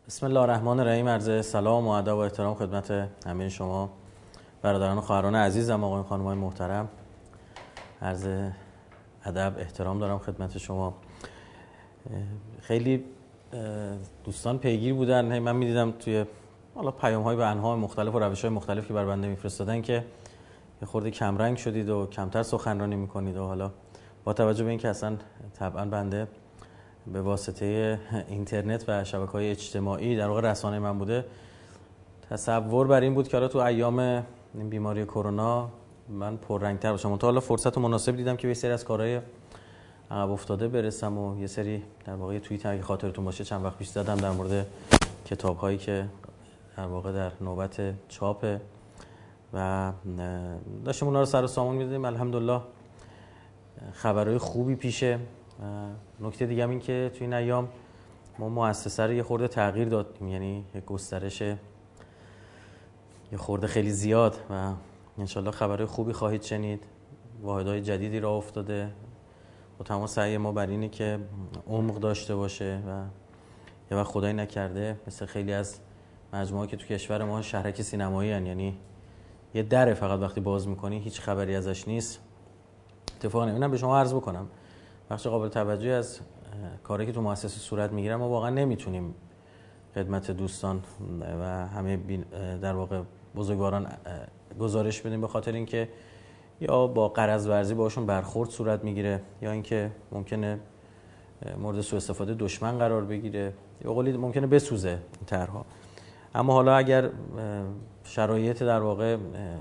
بسم الله الرحمن الرحیم. عرض سلام و ادب و احترام خدمت همه شما برادران و خواهران عزیزم، آقایان خانم‌های محترم. عرض ادب احترام دارم خدمت شما. خیلی دوستان پیگیر بودن، من می‌دیدم توی حالا پیام‌های به انواع مختلف و روش‌های مختلف که بر بنده می‌فرستادن که یه خورده کمرنگ شدید و کمتر سخنرانی می‌کنید و حالا با توجه به اینکه اصلا طبعاً بنده به واسطه اینترنت و شبکه‌های اجتماعی در واقع رسانه من بوده، تصور بر این بود که تو ایام این بیماری کرونا من پررنگ‌تر باشم. تا حالا فرصت مناسب دیدم که به سری از کارهای عقب افتاده برسم و یه سری در واقع توییت اگه خاطرتون باشه چند وقت پیش زدم در مورد کتاب‌هایی که در واقع در نوبت چاپه و داشتیم اونا رو سر و سامون می‌دادیم. الحمدلله خبرهای خوبی پیشه. نکته دیگه هم این که توی این ایام ما مؤسسه رو یه خورده تغییر دادیم، یعنی یک گسترش یه خورده خیلی زیاد و انشالله خبرهای خوبی خواهید شنید. واحدهای جدیدی راه افتاده و تمام سعی ما بر اینه که عمق داشته باشه و یه وقت خدایی نکرده مثل خیلی از مجموعه که تو کشور ما شهرک سینمایی هن، یعنی یه دره فقط وقتی باز میکنی هیچ خبری ازش نیست. اتفاقا اینم به شما عرض بکنم بخش قابل توجهی از کاری که تو مؤسسه صورت میگیره ما واقعا نمیتونیم خدمت دوستان و همه در واقع بزرگواران گزارش بدیم، به خاطر اینکه یا با غرض ورزی باشون برخورد صورت میگیره یا اینکه ممکنه مورد سوء استفاده دشمن قرار بگیره یا قولی ممکنه بسوزه این طرحها. اما حالا اگر شرایط در واقع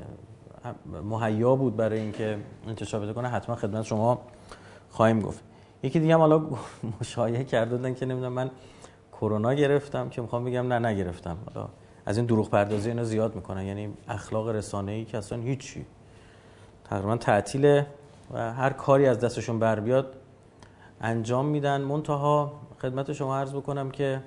مهیا بود برای اینکه انتشار بده کنه حتما خدمت شما خواهیم گفت. یکی دیگه هم حالا مشایعه کردن که نمیدونم من کرونا گرفتم، که میخوام بگم نه نگرفتم. حالا از این دروغ پردازی اینا زیاد میکنن، یعنی اخلاق رسانه‌ای که اصلا هیچی تقریبا تعطیله و هر کاری از دستشون بر بیاد انجام میدن. منتها خدمت شما عرض بکنم که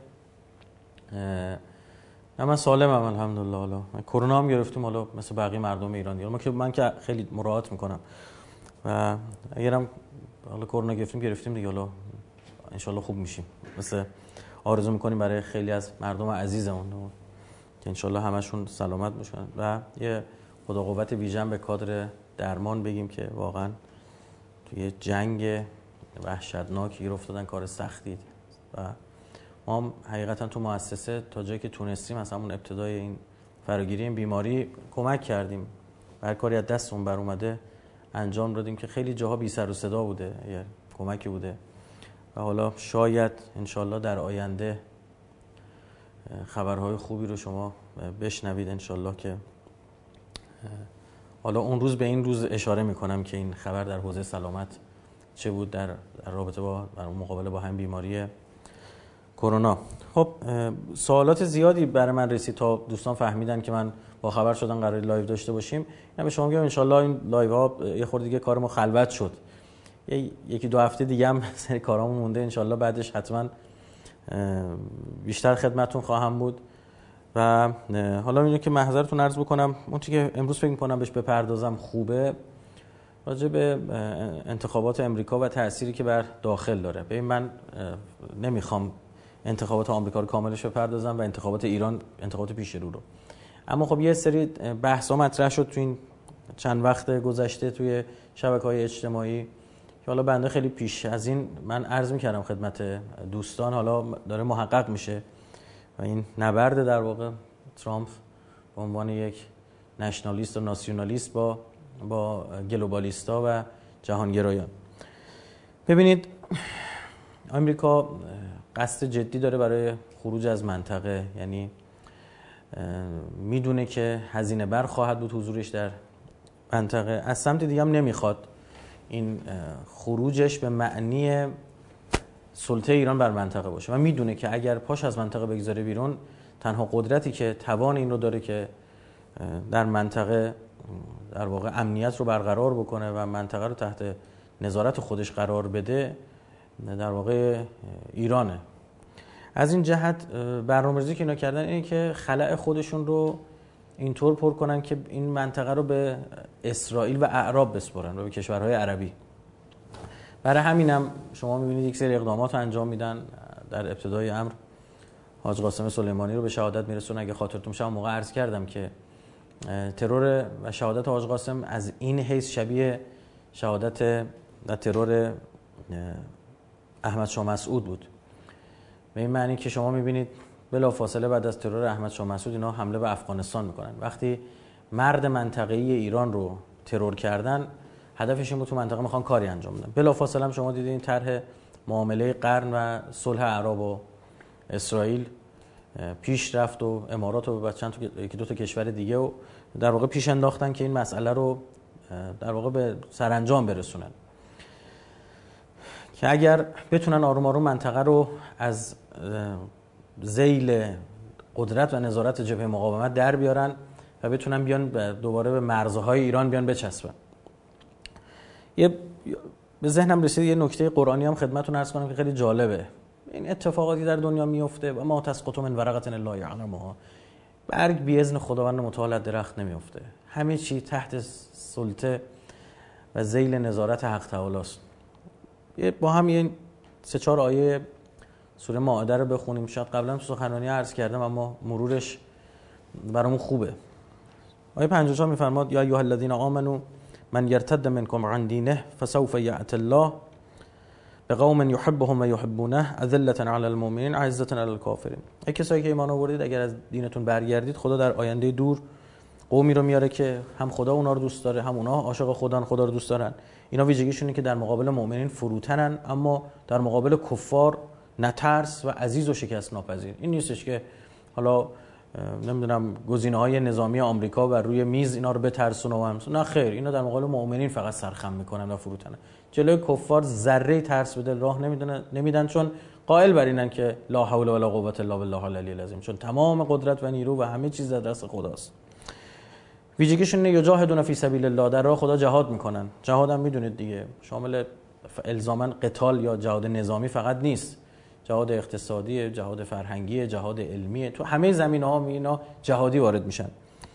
من سالمم الحمدلله. حالا کرونا هم گرفتیم حالا مثل بقیه مردم ایران دیگه، من که خیلی مراعات میکنم و اگرم حالا کرونا گرفتیم دیگه، حالا انشالله خوب میشیم. مثل آرزو میکنیم برای خیلی از مردم عزیزمون که انشالله همشون سلامت باشن و یه خدا قوت ویژن به کادر درمان بگیم که واقعا توی جنگ وحشتناک گیر افتادن، کار سختی و ما هم حقیقتا تو مؤسسه تا جایی که تونستیم از همون ابتدای این فراگیری این بیماری کمک کردیم. هر کاری از دستمون بر اومده انجام دادیم که خیلی جاها بی سر و صدا بوده، یه کمکی بوده و حالا شاید انشالله در آینده خبرهای خوبی رو شما بشنوید انشالله، که حالا اون روز به این روز اشاره میکنم که این خبر در حوزه سلامت چه بود در رابطه با مقابله با همین بیماری کرونا. خب سوالات زیادی برای من رسید تا دوستان فهمیدن که من با خبر شدن قرار لایو داشته باشیم. یعنی به شما میگم انشالله این لایو ها یه خورده دیگه کار ما خلوت شد، یکی دو هفته دیگه هم سری کارامون مونده، انشالله بعدش حتما بیشتر خدمتون خواهم بود. و حالا اینو که محضرتون عرض بکنم، اون چیزی که امروز فکر می‌کنم بهش بپردازم خوبه راجع به انتخابات امریکا و تأثیری که بر داخل داره. ببین من نمیخوام انتخابات آمریکا رو کاملش بپردازم و انتخابات ایران انتخابات پیش رو، اما خب یه سری بحث‌ها مطرح شد تو این چند وقت گذشته توی شبکه‌های اجتماعی که حالا بنده خیلی پیش از این من عرض می‌کردم خدمت دوستان، حالا داره محقق میشه و این نبرد در واقع ترامپ به عنوان یک نشنالیست و ناسیونالیست با گلوبالیستا و جهانگرایان. ببینید آمریکا قصد جدی داره برای خروج از منطقه، یعنی میدونه که هزینه بر خواهد بود حضورش در منطقه. از سمت دیگه هم نمیخواد این خروجش به معنی سلطه ایران بر منطقه باشه و میدونه که اگر پاش از منطقه بگذاره بیرون، تنها قدرتی که توان این رو داره که در منطقه در واقع امنیت رو برقرار بکنه و منطقه رو تحت نظارت خودش قرار بده در واقع ایرانه. از این جهت برنامه‌ریزی که اینا کردن اینه که خلأ خودشون رو اینطور پر کنن که این منطقه رو به اسرائیل و اعراب بسپارن و به کشورهای عربی. برای همینم شما می‌بینید یک سری اقدامات انجام میدن در ابتدای امر. حاج قاسم سلیمانی رو به شهادت میرسونه. اگه خاطرتون باشه موقع عرض کردم که ترور و شهادت حاج قاسم از این حیث شبیه شهادت و ترور احمد شاه مسعود بود، به این معنی که شما میبینید بلافاصله بعد از ترور احمد شاه مسعود اینا حمله به افغانستان میکنن. وقتی مرد منطقه‌ای ایران رو ترور کردن، هدفش این بود تو منطقه میخوان کاری انجام بدن. بلافاصله هم شما دیدین طرح معامله قرن و صلح عرب و اسرائیل پیش رفت و امارات و چند تا یکی دو تا کشور دیگه و در واقع پیش انداختن که این مسئله رو در واقع به سرانجام برسونن، که اگر بتونن آروم آروم منطقه رو از ذیل قدرت و نظارت جبهه مقاومت در بیارن و بتونن بیان دوباره به مرزهای ایران بیان بچسبن. به ذهنم رسید یه نکته قرآنی هم خدمتتون عرض کنم که خیلی جالبه. این اتفاقاتی در دنیا میفته و ما تسقط من ورقة الا یعلمها، برگ بی اذن خداوند متعال درخت نمیفته، همه چی تحت سلطه و ذیل نظارت حق تعالی است. با هم یه 3-4 آیه سوره مائده رو بخونیم. شاید قبلا تو سخنرانی عرض کردم اما مرورش برامون خوبه. آیه 54 میفرماد یا ایها الذین آمنوا من یرتد منکم عن دینه فسوف یأتی الله بقوم یحبهم و یحبونه اذلة علی المؤمنین عزة علی الکافرین. ای کسایی که ایمان آوردید اگر از دینتون برگردید، خدا در آینده دور قومی رو میاره که هم خدا اونا رو دوست داره، هم اونا عاشق خدان، خدا رو دوست دارن. اینا ویژگیشونه که در مقابل مؤمنین فروتنن، اما در مقابل کفار نترس و عزیز و شکست ناپذیر. این نیستش که حالا نمیدونم گزینه‌های نظامی آمریکا بر روی میز اینا رو بترسونه و نه خیر، اینا در مقابل مؤمنین فقط سرخم میکنن و فروتنن. جلوی کفار ذره ترس به دل راه نمیدن، چون قائل بر اینن که لا حول ولا قوة الا بالله العلی العظیم، چون تمام قدرت و نیرو و همه چیز در دست خداست. ویژگیشون اینه یجاهدون فی سبیل الله، در راه خدا جهاد میکنن. جهاد هم میدونید دیگه شامل الزاما قتال یا جهاد نظامی فقط نیست، جهاد اقتصادی، جهاد فرهنگی، جهاد علمی، تو همه زمینه‌ها اینا جهادی وارد میشن.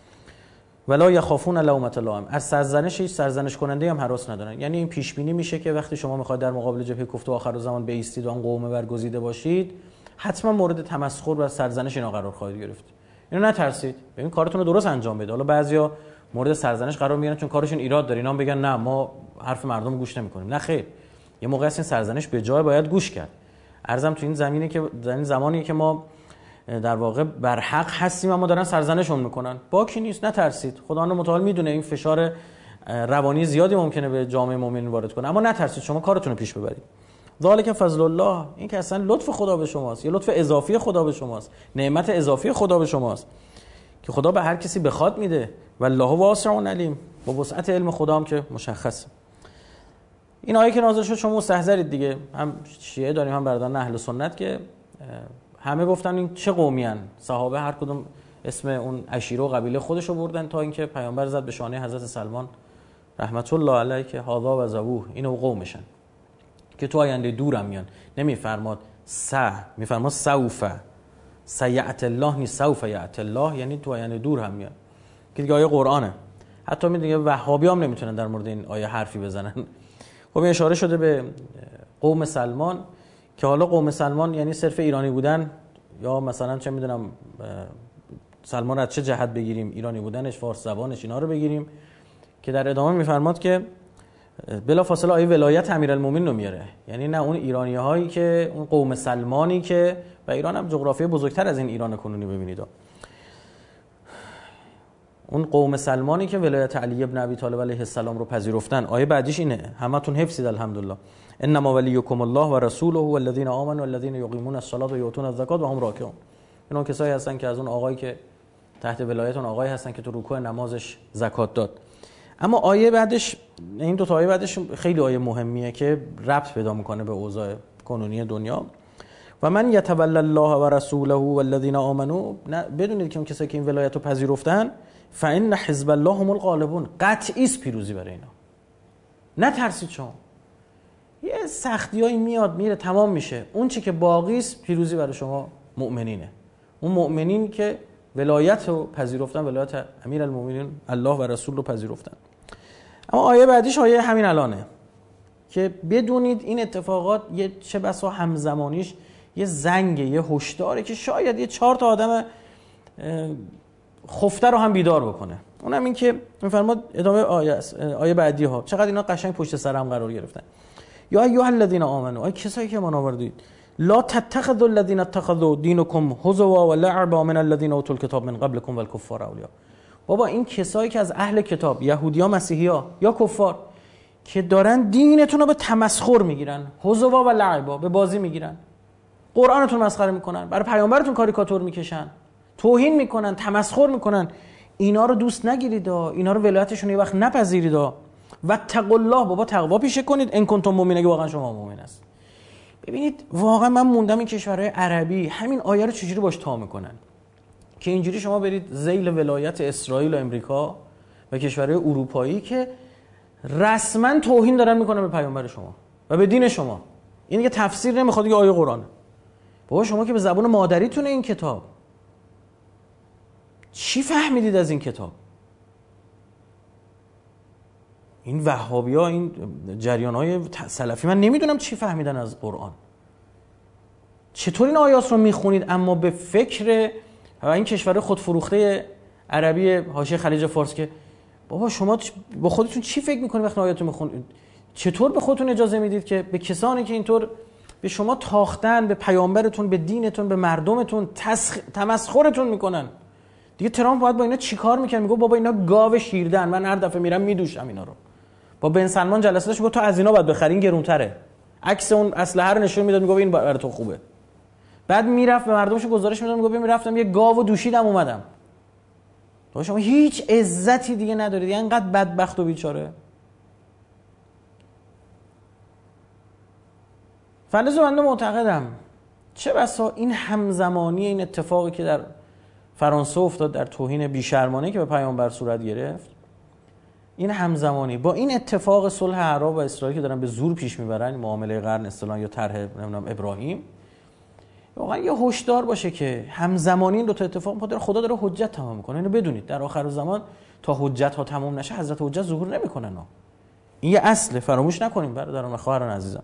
ولا یخافون لومة لائم، از سرزنش هیچ سرزنش کننده هم هراس ندارن. یعنی این پیش بینی میشه که وقتی شما میخواید در مقابل جبهه کفر و آخرالزمان بایستید و آن قوم برگزیده باشید، حتما مورد تمسخر و سرزنش اینا قرار خواهید گرفت. اینو نترسید، ببین کارتون رو درست انجام بدید. حالا بعضیا مورد سرزنش قرار میگیرن چون کارشون ایراد داره، اینا هم بگن نه ما حرف مردم گوش نمیکنیم. نه خیر، یه موقع است این سرزنش به جای باید گوش کرد. عرضم تو این زمانی که ما در واقع بر حق هستیم اما دارن سرزنشون میکنن، باکی نیست، نترسید. خداوند متعال میدونه این فشار روانی زیادی ممکنه به جامعه مؤمنین وارد کنه، اما نترسید، شما کارتون رو پیش ببرید. ذالک فضل الله، این که اصلا لطف خدا به شماست، یه لطف اضافی خدا به شماست، نعمت اضافی خدا به شماست که خدا به هر کسی بخواد میده. والله واسع علیم، با وسعت علم خدا هم که مشخصه. این آیه که نازل شد شما مستحضرید دیگه، هم شیعه داریم هم برادران اهل سنت که همه گفتن این چه قومی ان. صحابه هر کدوم اسم اون عشیره و قبیله خودشو بردن تا اینکه پیامبر زد به شانه حضرت سلمان رحمت الله علیه که هذا و زبوه، اینو قومشن که تو آینده دورم میان. نمیفرماد میفرماد سوف سیأتی الله، نی سوف یأتی الله، یعنی تو آینده دور هم میان، که دیگه آیه قرآنه. حتی میگه وهابی هم نمیتونن در مورد این آیه حرفی بزنن. خب اشاره شده به قوم سلمان که حالا قوم سلمان یعنی صرف ایرانی بودن یا مثلا چه میدونم سلمان از چه جهت بگیریم، ایرانی بودنش، فارس زبانش، اینا رو بگیریم، که در ادامه میفرماد که بلافاصله آیه ولایت امیرالمومنین رو میاره. یعنی نه اون ایرانی هایی که اون قوم سلمانی که، و ایران هم جغرافی بزرگتر از این ایران کنونی ببینید، اون قوم سلمانی که ولایت علی ابن ابی طالب علیه السلام رو پذیرفتن. آیه بعدیش اینه، همتون حفظید الحمدلله، انما ولیکم الله و رسوله والذین آمنوا والذین یقیمون الصلاة و یؤتون الزکات و هم راکعون. اینا کسایی هستن که از اون آقایی که تحت ولایت اون آقایی هستن که تو رکوع نمازش زکات داد. اما آیه بعدش، این دو تا آیه بعدش خیلی آیه مهمیه که ربط پیدا میکنه به اوضاع کنونی دنیا. و من یتولی الله و رسوله والذین آمنوا، بدونید که اون کسایی که این ولایت رو پذیرفتن، فان حزب الله هم الغالبون، قطعی است پیروزی برای اینا. نترسید شما، یه سختیایی میاد میره تمام میشه، اون چی که باقی است پیروزی برای شما مؤمنینه. اون مؤمنین که ولایت رو پذیرفتن، ولایت امیرالمومنین الله و رسول رو پذیرفتن. اما آیه بعدیش آیه همین الانه که بدونید این اتفاقات چه بسا همزمانیش یه زنگه، یه هشداره که شاید یه 4 تا آدم خفته رو هم بیدار بکنه. اونم این که میفرماد ادامه آیه بعدی ها چقدر اینا قشنگ پشت سر هم قرار گرفتن. یا ایها الذین آمنوا، ای کسایی که ایمان آوردید، لا تتخذوا الذین اتخذوا دینکم هزوا و لعبا من الذین اوتوا الکتاب من قبلکم والکفار اولیا. بابا این کسایی که از اهل کتاب، یهودیا، مسیحیا یا کفار، که دارن دینتون رو به تمسخر میگیرن، هزوا و لعبا، به بازی میگیرن، قرآنتون مسخره میکنن، برای پیامبرتون کاریکاتور میکشن، توهین میکنن، تمسخر میکنن، اینا رو دوست نگیرید، اینا رو ولایتشون یه وقت نپذیرید. و اتقوا الله، بابا تقوا پیشه کنید، ان کنتم مؤمنین، اگه واقعا شما مؤمن هست. ببینید واقعا من موندم این کشورهای عربی همین آیه رو چجوری باش تا میکنن که اینجوری شما برید ذیل ولایت اسرائیل و امریکا و کشورهای اروپایی که رسما توهین دارن میکنن به پیامبر شما و به دین شما. این دیگه تفسیر نمیخواد، دیگه آیه قرآنه. بابا شما که به زبان مادریتون این کتاب چی فهمیدید از این کتاب؟ این وهابی‌ها، این جریان‌های سلفی، من نمیدونم چی فهمیدن از قرآن. چطور این آیات رو میخونید اما به فکر این کشور خودفروخته عربی حاشیه خلیج فارس که بابا شما با خودتون چی فکر میکنید وقتی آیات رو میخونید؟ چطور به خودتون اجازه میدید که به کسانی که اینطور به شما تاختن، به پیامبرتون، به دینتون، به مردمتون تمسخرتون میکنن؟ دیگه ترامپ باید با اینا چیکار میکنه؟ میگه بابا اینا گاو شیردن، من هر دفعه میرم میدوشم اینا رو. با بن سلمان جلسه داشت، میگه تو از اینا باید بخرین، گرونتره. عکس اون اسلحه رو نشون میداد، میگه این برای تو خوبه. بعد میرفت به مردمش گزارش میداد، میگه میرفتم یه گاو دوشیدم اومدم. تو شما هیچ عزتی دیگه ندارید، اینقدر بدبخت و بیچاره. فلزو بنده معتقدم چه بسا این همزمانی این اتفاقی که در فرانسه افتاد، در توهین بیشرمانه که به پیامبر صورت گرفت، این همزمانی با این اتفاق صلح عرب و اسرائیل که دارن به زور پیش میبرن، معامله قرن اصطلاحاً یا طرح نمیدونم ابراهیم، واقعا یه هشدار باشه که همزمانی این دو تا اتفاق میفته. خدا داره حجت تمام میکنه. اینو بدونید در آخر زمان تا حجت ها تمام نشه حضرت حجت ظهور نمیکنن. این یه اصله، فراموش نکنیم برادران و خواهران عزیزم.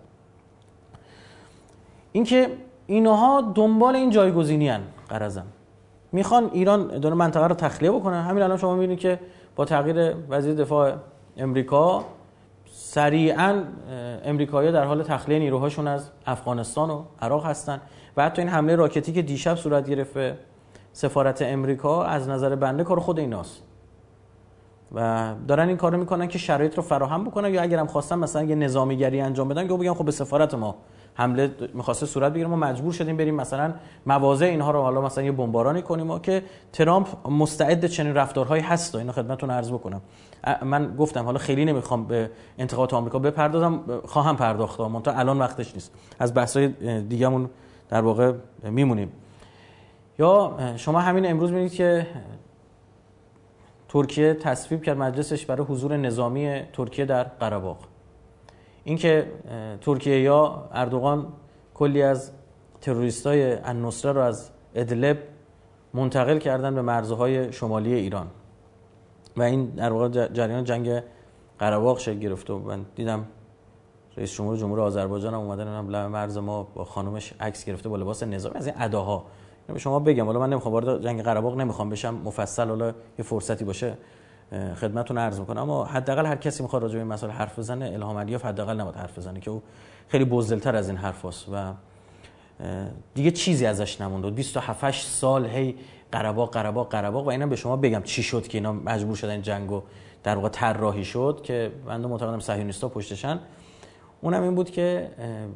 اینکه اینها دنبال این جایگزینی ان، غرضاً میخوان ایران داره منطقه رو تخلیه بکنن. همین الان شما میبینید که با تغییر وزیر دفاع امریکا سریعاً امریکایی‌ها در حال تخلیه نیروهاشون از افغانستان و عراق هستن و حتی این حمله راکتی که دیشب صورت گرفت به سفارت امریکا از نظر بنده کار خود ایناست و دارن این کارو میکنن که شرایط رو فراهم بکنن، یا اگرم خواستن مثلا یه نظامیگری انجام بدن که بگن خب به سفارت ما حمله می‌خواسته صورت بگیره، ما مجبور شدیم بریم مثلا مواضع اینها رو حالا مثلا یه بمبارانی کنیم، که ترامپ مستعد چنین رفتارهایی هست. و اینو خدمتتون عرض بکنم. من گفتم حالا خیلی نمیخوام به انتقادات آمریکا بپردازم، خواهم پرداخت اما تا الان وقتش نیست، از بحث‌های دیگه‌مون در واقع میمونیم. یا شما همین امروز می‌بینید که ترکیه تصویب کرد مجلسش برای حضور نظامی ترکیه در قره باغ. اینکه ترکیه یا اردوغان کلی از تروریستای النصره رو از ادلب منتقل کردن به مرزهای شمالی ایران و این در واقع جریان جنگ قره باغ شکل گرفت. و من دیدم رئیس جمهور جمهوری آذربایجان هم اومدن لب مرز ما با خانومش عکس گرفته با لباس نظامی. از این اداها به شما بگم، حالا من نمیخوام وارد جنگ قره باغ نمیخوام بشم، مفصل حالا یه فرصتی باشه خدمتتون عرض میکنم، اما حداقل هر کسی میخواد راجع به این مسائل حرف بزنه، الهام علیوف حداقل نباید حرف بزنه که او خیلی بزدل‌تر از این حرفاست و دیگه چیزی ازش نمونده. 27 سال هی قره باغ و اینا به شما بگم چی شد که اینا مجبور شدن جنگو در واقع طراحی شد که بنده معتقدم صهیونیست‌ها پشتشن. اونم این بود که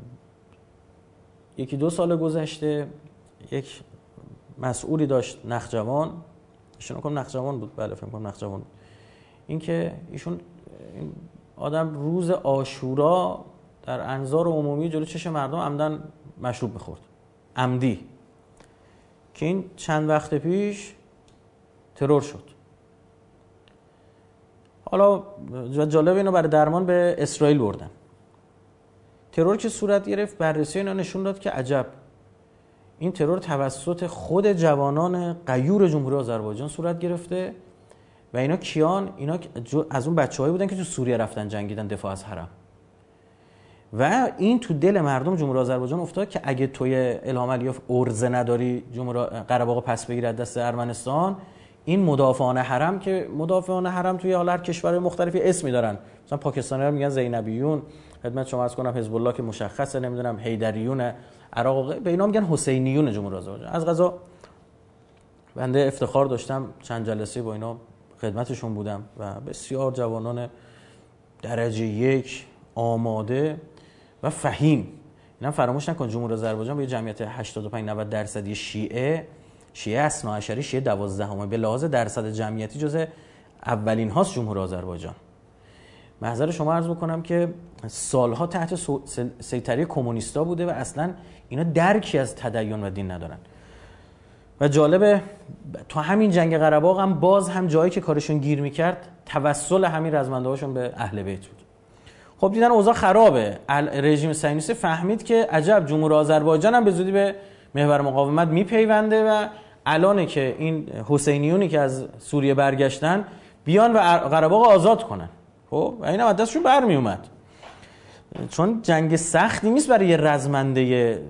یکی دو سال گذشته یک مسئولی داشت نخجوان، ایشون نخجوان بود، بله فکر کنم نخجوان بود، اینکه ایشون این آدم روز عاشورا در انظار عمومی جلو چشم مردم عمدن مشروب می‌خورد، عمدی، که این چند وقت پیش ترور شد. حالا جالب اینو برای درمان به اسرائیل بردن. ترور که صورت گرفت بررسی اینا نشون داد که عجب، این ترور توسط خود جوانان غیور جمهوری آذربایجان صورت گرفته و اینا کیان؟ اینا از اون بچه‌هایی بودن که تو سوریه رفتن جنگیدن دفاع از حرم و این تو دل مردم جمهوری آذربایجان افتاد که اگه توی الهام علیوف ارزه نداری قره‌باغ پس بگیری از دست ارمنستان، این مدافعان حرم که مدافعان حرم توی هر کشورهای مختلفی اسمی دارن، مثلا پاکستانی‌ها میگن زینبیون، خدمت شما عرض کنم حزب الله که مشخصه، نمیدونم حیدریون عراق، به اینا میگن حسینیون جمهوری آذربایجان. از قضا بنده افتخار داشتم چند جلسه با اینا خدمتشون بودم و بسیار جوانان درجه یک آماده و فهیم. اینا فراموش نکن جمهوری آذربایجان به جمعیت 85-90% شیعه اثناعشری، شیعه 12 به لحاظ درصد جمعیتی جزء اولین هاست جمهوری آذربایجان. محضر شما عرض بکنم که سالها تحت سیطره کمونیستا بوده و اصلا اینا درکی از تدین و دین ندارن. و جالبه تو همین جنگ قره‌باغ هم باز هم جایی که کارشون گیر میکرد توسل همین رزمنده‌هاشون به اهل بیت بود. خب دیدن اوضاع خرابه، رژیم صهیونیستی فهمید که عجب جمهوری آذربایجان هم به زودی به محور مقاومت میپیونده و الانه که این حسینیونی که از سوریه برگشتن بیان و قره‌باغ آزاد کنن. خب و اینا دستشون برمی اومد، چون جنگ سختی نیست برای یه رزمنده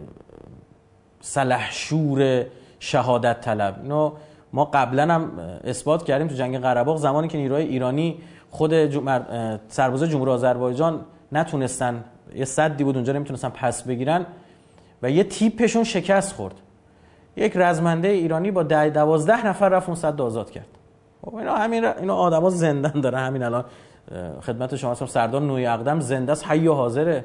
سلحشور شهادت طلب. اینو ما قبلا هم اثبات کردیم تو جنگ قره‌باغ، زمانی که نیروهای ایرانی خود سربازای جمهوری آذربایجان نتونستن، یه سدی بود اونجا نمیتونستن پس بگیرن و یه تیپشون شکست خورد، یک رزمنده ایرانی با 12 نفر رفت اون سد آزاد کرد. خب اینا آدما زندن داره. همین الان خدمت شما هستم سردار نوی اقدم زنده است، حی و حاضره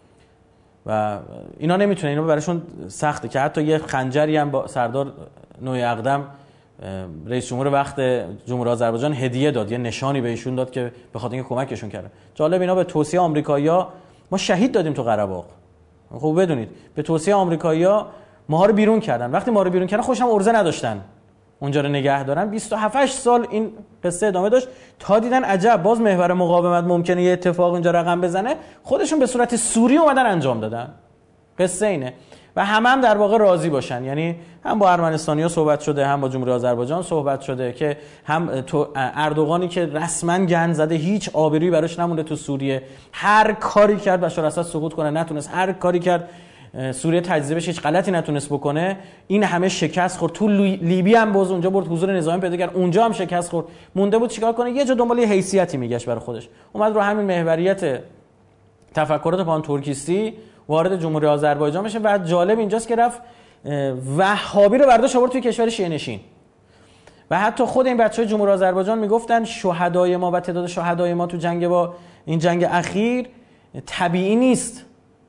و اینا نمیتونه، اینا براشون سخته که حتی یه خنجری هم با سردار نوی اقدم رئیس جمهور وقت جمهوری آذربایجان هدیه داد، یه نشانی بهشون داد که به خاطر اینکه کمکشون کرده. جالب اینا به توصیه آمریکایی‌ها ما شهید دادیم تو قره‌باغ. خب بدونید به توصیه آمریکایی‌ها ما رو بیرون کردن. وقتی ما رو بیرون کردن خوشم ارزه نداشتن اونجا رو نگه دارن. 27 سال این قصه ادامه داشت تا دیدن عجب باز محور مقاومت ممکنه یه اتفاق اونجا رقم بزنه، خودشون به صورت سوری اومدن انجام دادن. قصه اینه و هم در واقع راضی باشن، یعنی هم با ارمنستانی‌ها صحبت شده، هم با جمهوری آذربایجان صحبت شده که هم تو اردوغانی که رسما گند زده، هیچ آبرویی براش نمونده تو سوریه، هر کاری کرد بشار اسد سقوط کنه نتونست، هر کاری کرد سوریه تجزیه بشه هیچ غلطی نتونست بکنه، این همه شکست خورد. تو لیبی هم باز اونجا برد حضور نظامی پیدا کرد، اونجا هم شکست خورد، مونده بود چیکار کنه، یه جا دنبال یه حیثیتی میگشت برای خودش، اومد رو همین محوریت تفکرات پان ترکیستی وارد جمهوری آذربایجان بشه. و جالب اینجاست که رفت وهابی رو برداشت آورد توی کشور شیعه نشین و حتی خود این بچهای جمهوری آذربایجان میگفتن شهدای ما و تعداد شهدای ما تو جنگ با این جنگ اخیر طبیعی نیست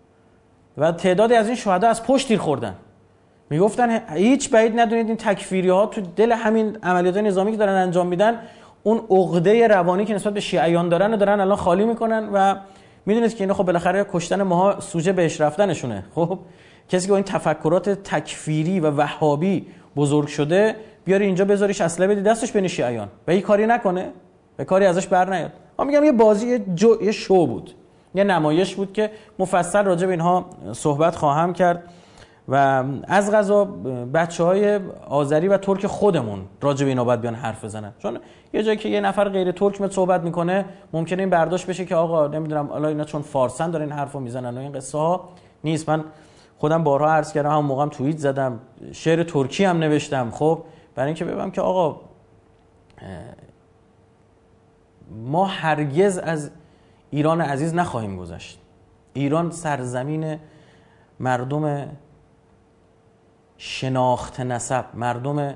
و تعدادی از این شهدا از پشت تیر خوردن. میگفتن هیچ بعید ندونید این تکفیری ها تو دل همین عملیات نظامی که دارن انجام میدن اون عقده روانی که نسبت به شیعیان دارن الان خالی میکنن و میدونید که اینا خب بالاخره کشتن ماها سوژه بهش رفتنشونه. خب کسی که با این تفکرات تکفیری و وهابی بزرگ شده بیاری اینجا بذاریش اسلحه بدی دستش بین شیعیان و این کاری نکنه و کاری ازش بر نیاد. من میگم یه بازی یه شو بود، یه نمایش بود که مفصل راجع به اینها صحبت خواهم کرد و از قضا بچهای آذری و ترک خودمون راجع به اینا باید بیان حرف بزنن، چون یه جایی که یه نفر غیر ترک میاد صحبت میکنه ممکنه این برداشت بشه که آقا نمیدونم حالا اینا چون فارسن دارن این حرفو میزنن و این قصه ها نیست. من خودم بارها عرض کردم، همون موقعم توییت زدم، شعر ترکی هم نوشتم، خب برای اینکه بگم که آقا ما هرگز از ایران عزیز نخواهیم گذشت. ایران سرزمین مردم شناخت نسب، مردم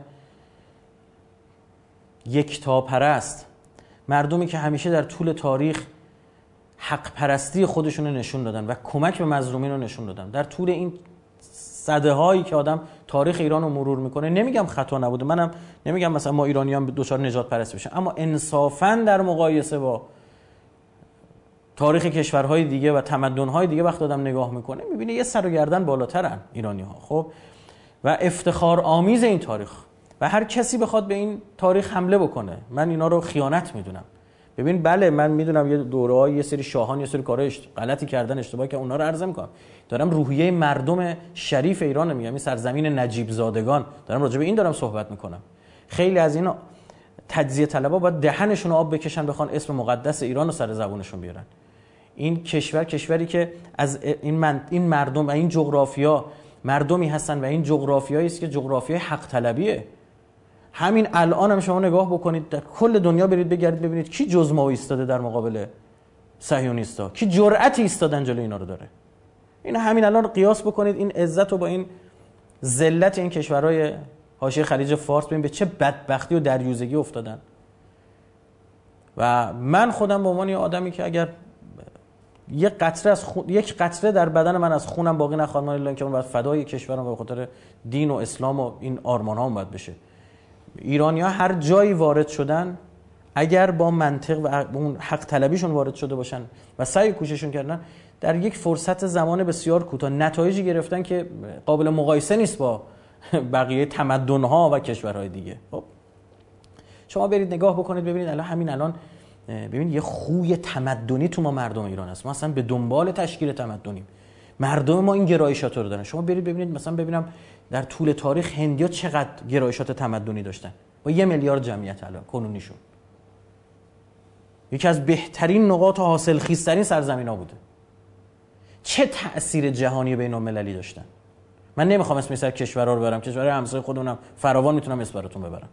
یکتاپرست، مردمی که همیشه در طول تاریخ حق پرستی خودشون رو نشون دادن و کمک به مظلومین رو نشون دادن. در طول این سده هایی که آدم تاریخ ایران رو مرور میکنه، نمیگم خطا نبوده، منم نمیگم مثلا ما ایرانیان دچار نجات پرست بشن، اما انصافاً در مقایسه با تاریخ کشورهای دیگه و تمدن‌های دیگه وقتی آدم نگاه میکنه میبینه یه سر و گردن بالاترن ایرانی‌ها. خب و افتخار آمیز این تاریخ و هر کسی بخواد به این تاریخ حمله بکنه من اینا رو خیانت میدونم. ببین بله من میدونم یه دوره‌ای یه سری شاهان یه سری کارهای غلطی کردن، اشتباهی که اونا رو عرض می‌کنم، دارم روحیه مردم شریف ایران میگم، این سرزمین نجیب زادگان دارم راجع به این دارم صحبت میکنم. خیلی از اینا تجزیه طلبا باید دهنشون آب بکشن بخوان اسم مقدس ایران رو سر زبونشون بیارن. این کشوری که از این مردم و این جغرافیا مردمی هستن و این جغرافیایی است که جغرافیای حق طلبیه. همین الان هم شما نگاه بکنید در کل دنیا برید بگردید ببینید کی جز ما ایستاده در مقابل صهیونیستا، کی جرأتی ایستادن جلوی اینا رو داره. این همین الان قیاس بکنید این عزت رو با این ذلت این کشورهای حاشیه خلیج فارس، ببین به چه بدبختی و دریوزگی افتادن. و من خودم به عنوان یه آدمی که اگر یک قطره در بدن من از خونم باقی نخواهد ماند الا که اون بعد فدای کشورم به خاطر دین و اسلام و این آرمان‌هام باید بشه. ایرانی‌ها هر جایی وارد شدن اگر با منطق و اون حق طلبیشون وارد شده باشن و سعی کوششون کردن، در یک فرصت زمان بسیار کوتاه نتایجی گرفتن که قابل مقایسه نیست با بقیه تمدن‌ها و کشورهای دیگه. خب شما برید نگاه بکنید ببینید الان ببینید یه خوی تمدنی تو ما مردم ایران هست. ما اصلا به دنبال تشکیل تمدنیم. مردم ما این گرایشات رو دارن. شما برید ببینید مثلا ببینم در طول تاریخ هندیا چقدر گرایشات تمدنی داشتن با 1 میلیارد جمعیت الان کنونیشون. یکی از بهترین نقاط حاصل خیزترین سرزمینا بوده. چه تأثیر جهانی بین المللی داشتن. من نمیخوام اسم مثلا کشورها رو برم، کشورهای همسایه خودمونم فراوان میتونم اسم براتون ببرم.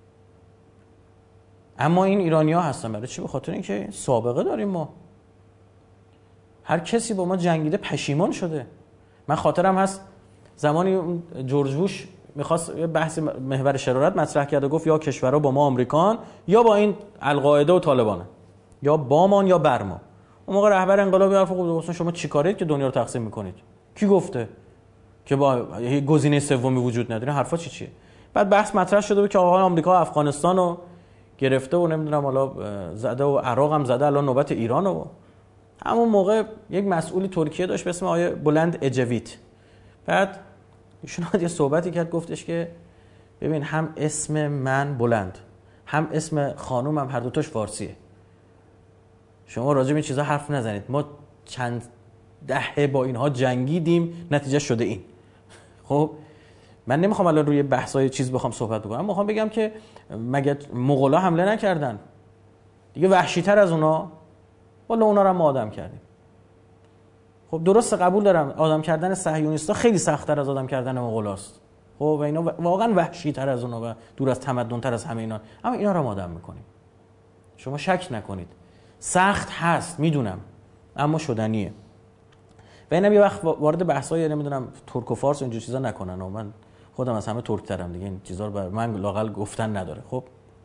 اما این ایرانی‌ها هستن. برای چی؟ به خاطر اینکه سابقه داریم ما. هر کسی با ما جنگیده پشیمان شده. من خاطرم هست زمانی جورج بوش میخواست بحث محور شرارت مطرح کرد و گفت یا کشورها با ما آمریکان یا با این القاعده و طالبانه، یا بامان یا برما. اون موقع رهبر انقلابی حرف گفت شما چیکارید که دنیا رو تقسیم میکنید؟ کی گفته که با گزینه سومی وجود نداره؟ حرفا چیه؟ بعد بحث مطرح شده بود که آقا آمریکا افغانستان رو گرفته و نمیدونم حالا زده و عراق هم زده، الان نوبت ایرانه. و همون موقع یک مسئولی ترکیه داشت به اسم آقای بلند اجویت. بعد ایشون یه صحبتی کرد، گفتش که ببین هم اسم من بلند هم اسم خانومم هر دوتاش فارسیه. شما راجع به این چیزا حرف نزنید. ما چند دهه با اینها جنگیدیم، نتیجه شده این. خب من نمیخوام الان روی بحثای چیز بخوام صحبت بکنم، میخوام بگم که مگه مغولا حمله نکردن دیگه؟ وحشی‌تر از اونا؟ والا اونا رو هم آدم کردیم. خب درسته قبول دارم آدم کردن صهیونیستا خیلی سخت‌تر از آدم کردن مغولاست. خب و اینا واقعا وحشی‌تر از اونا و دور از تمدن‌تر از همه اینا، اما اینا رو هم آدم میکنیم. شما شک نکنید سخت هست، میدونم، اما شدنیه. و اینم یه وقت وارد بحث‌های نمیدونم ترک و فارس و اینجور چیزا نکنن. و من خودم از همه ترک‌ترم دیگه، این چیزا رو بر من لااقل گفتن نداره. خب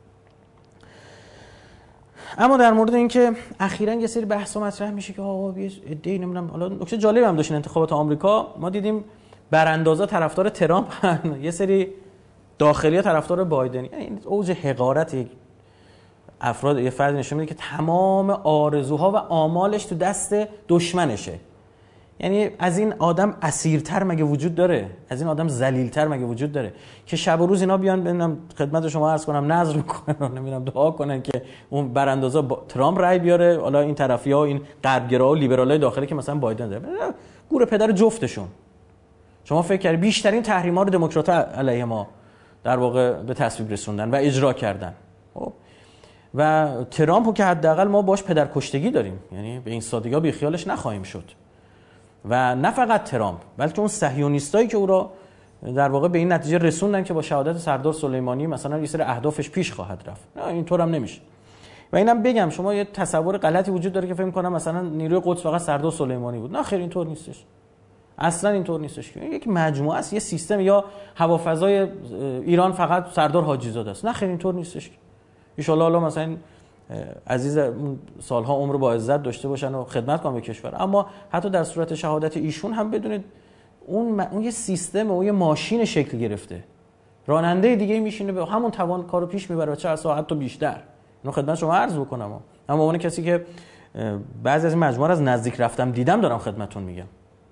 اما در مورد اینکه اخیراً یه سری بحثا مطرح میشه که آقا یه ایده نمیدونم، حالا نکته جالبی هم داشتین انتخابات آمریکا، ما دیدیم براندازا طرفدار ترامپ یه سری داخلی‌ها طرفدار بایدن. یعنی اوج حقارت یک افراد، یه فرد نشون میده که تمام آرزوها و آمالش تو دست دشمنشه. یعنی از این آدم اسیرتر مگه وجود داره؟ از این آدم ذلیلتر مگه وجود داره که شب و روز اینا بیان ببینم خدمت شما عرض کنم نذر کنن، نمیدونم دعا کنن که اون براندازا ترامپ رای بیاره، حالا این طرفی‌ها این غربگرا و لیبرالای داخلی که مثلا بایدن داره، گور پدر جفتشون. شما فکر کردید بیشترین تحریم‌ها رو دموکرات‌ها علیه ما در واقع به تصویب رسوندن و اجرا کردن. خب و ترامپو که حداقل ما باش پدرکشتگی داریم، یعنی به این سادگی بی خیالش نخواهیم شد. و نه فقط ترامپ بلکه اون صهیونیستایی که او را در واقع به این نتیجه رسوندن که با شهادت سردار سلیمانی مثلا یه سری اهدافش پیش خواهد رفت. نه اینطور هم نمیشه. و اینم بگم شما یه تصور غلطی وجود داره که فکر می‌کنم مثلا نیروی قدس فقط سردار سلیمانی بود. نه خیر اینطور نیستش. اصلا اینطور نیستش. که یک مجموعه است، یه سیستم، یا هوافضای ایران فقط سردار حاجی زاده است. نه خیر اینطور نیستش. ان شاءالله حالا مثلا عزیز سالها عمر با عزت داشته باشن و خدمت کنن به کشور، اما حتی در صورت شهادت ایشون هم بدونید اون یه سیستم و یه ماشین شکل گرفته. راننده دیگه میشینه به همون توان کارو پیش میبره و چه ساعت تا بیشتر. اینو خدمت شما عرض بکنم. اما اون کسی که بعضی از این مجموعه از نزدیک رفتم دیدم دارم خدمتتون میگم.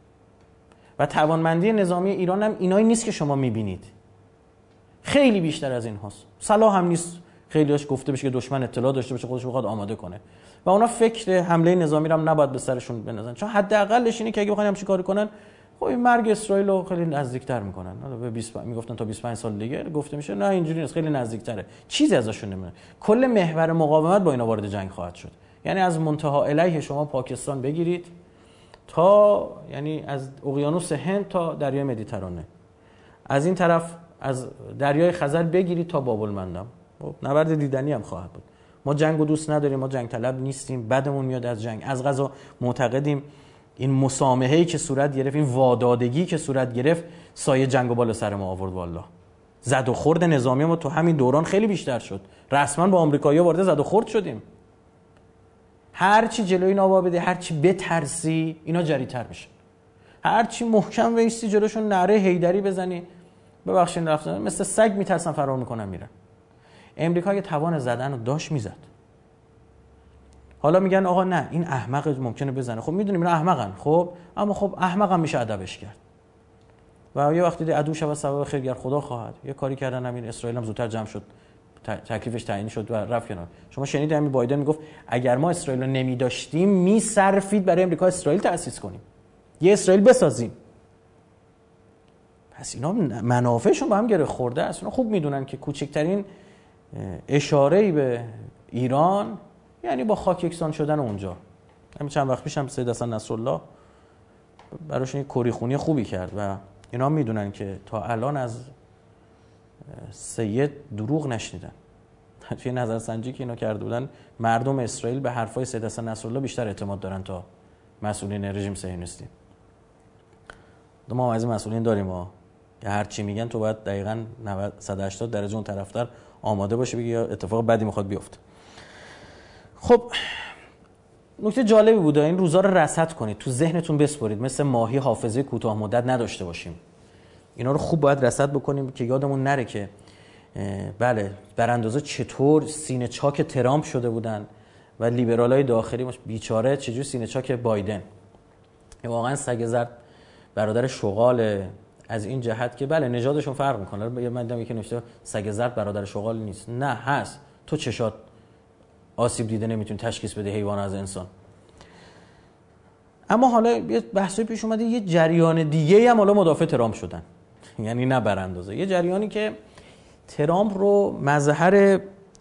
و توانمندی نظامی ایران هم اینایی نیست که شما میبینید. خیلی بیشتر از این هاست. صلاح هم نیست خیلیاش گفته بشه که دشمن اطلاع داشته باشه خودش بخواد آماده کنه و اونا فکر حمله نظامی رو هم نباید به سرشون بندازن، چون حداقلش اینه که اگه بخواین همچین کاری کنن خب این مرگ اسرائیل رو خیلی نزدیکتر میکنن. حالا به 20 میگفتن تا 25 سال دیگه، گفته میشه نه اینجوری نیست، خیلی نزدیکتره، چیزی ازشون نمیاد. کل محور مقاومت با اینا وارد جنگ خواهد شد. یعنی از منتها الیه شما پاکستان بگیرید تا یعنی از اقیانوس هند تا دریای مدیترانه، از این طرف از دریای خزر بگیرید تا باب المندب. نبرد دیدنی هم خواهد بود. ما جنگو دوست نداریم، ما جنگ طلب نیستیم، بدمون میاد از جنگ. از قضا معتقدیم این مسامحه‌ای که صورت گرفت، این وادادگی که صورت گرفت، سایه جنگو بالا سر ما آورد. والله زد و خورد نظامی ما تو همین دوران خیلی بیشتر شد. رسما با آمریکایی‌ها وارد زد و خورد شدیم. هر چی جلوی اینا بده، هر چی بترسی، اینا جری‌تر میشن. هر چی محکم وایسی جلوشون نعره حیدری بزنی، ببخشید رفتن مثل سگ میترسن فرار میکنن میرن. امریکا اگه توان زدن رو داشت میزد. حالا میگن آقا نه این احمق ممکنه بزنه. خب میدونیم اینا احمقن، خب اما خب احمق هم میشه ادبش کرد. و یه وقتی عدو شب سبب خیر گر خدا خواهد. یه کاری کردن همین اسرائیل هم زودتر جمع شد، تکلیفش تعیین شد و رفت کنار. شما شنیدید همین بایدن میگفت اگر ما اسرائیل رو نمی‌داشتیم میصرفید برای امریکا اسرائیل تأسیس کنیم، یه اسرائیل بسازیم. پس اینا منافعشون با هم گره خورده است. اینا خوب میدونن که کوچکترین اشاره‌ای به ایران یعنی با خاک یکسان شدن اونجا. همین چند وقت پیشم سید حسن نصرالله براشون یک کریخونی خوبی کرد و اینا میدونن که تا الان از سید دروغ نشنیدن. توی نظرسنجی که اینا کرده بودن مردم اسرائیل به حرفای سید حسن نصرالله بیشتر اعتماد دارن تا مسئولین رژیم صهیونیستی. ما از این مسئولین داریم ها که هر چی میگن تو باید دقیقاً 180 درجه اون طرفدار آماده باشه بگی یا اتفاق بدی میخواد بیفته. خب نکته جالبی بوده، این روزا رو رصد کنید، تو ذهنتون بسپرید، مثل ماهی حافظه کوتاه مدت نداشته باشیم. اینا رو خوب باید رصد بکنیم که یادمون نره که بله براندازا چطور سینه چاک ترامپ شده بودن و لیبرالای داخلی بیچاره چجور سینه چاک بایدن. واقعا سگ زرد برادر شغال از این جهت که بله نژادشون فرق میکنه. من دیدم یکی نوشته سگ زرد برادر شغال نیست. نه هست. تو چشات آسیب دیده نمیتونی تشخیص بده حیوان از انسان. اما حالا یه بحثی پیش اومده، یه جریان دیگه هم حالا مدافع ترامپ شدن، یعنی نه براندازه، یه جریانی که ترامپ رو مظهر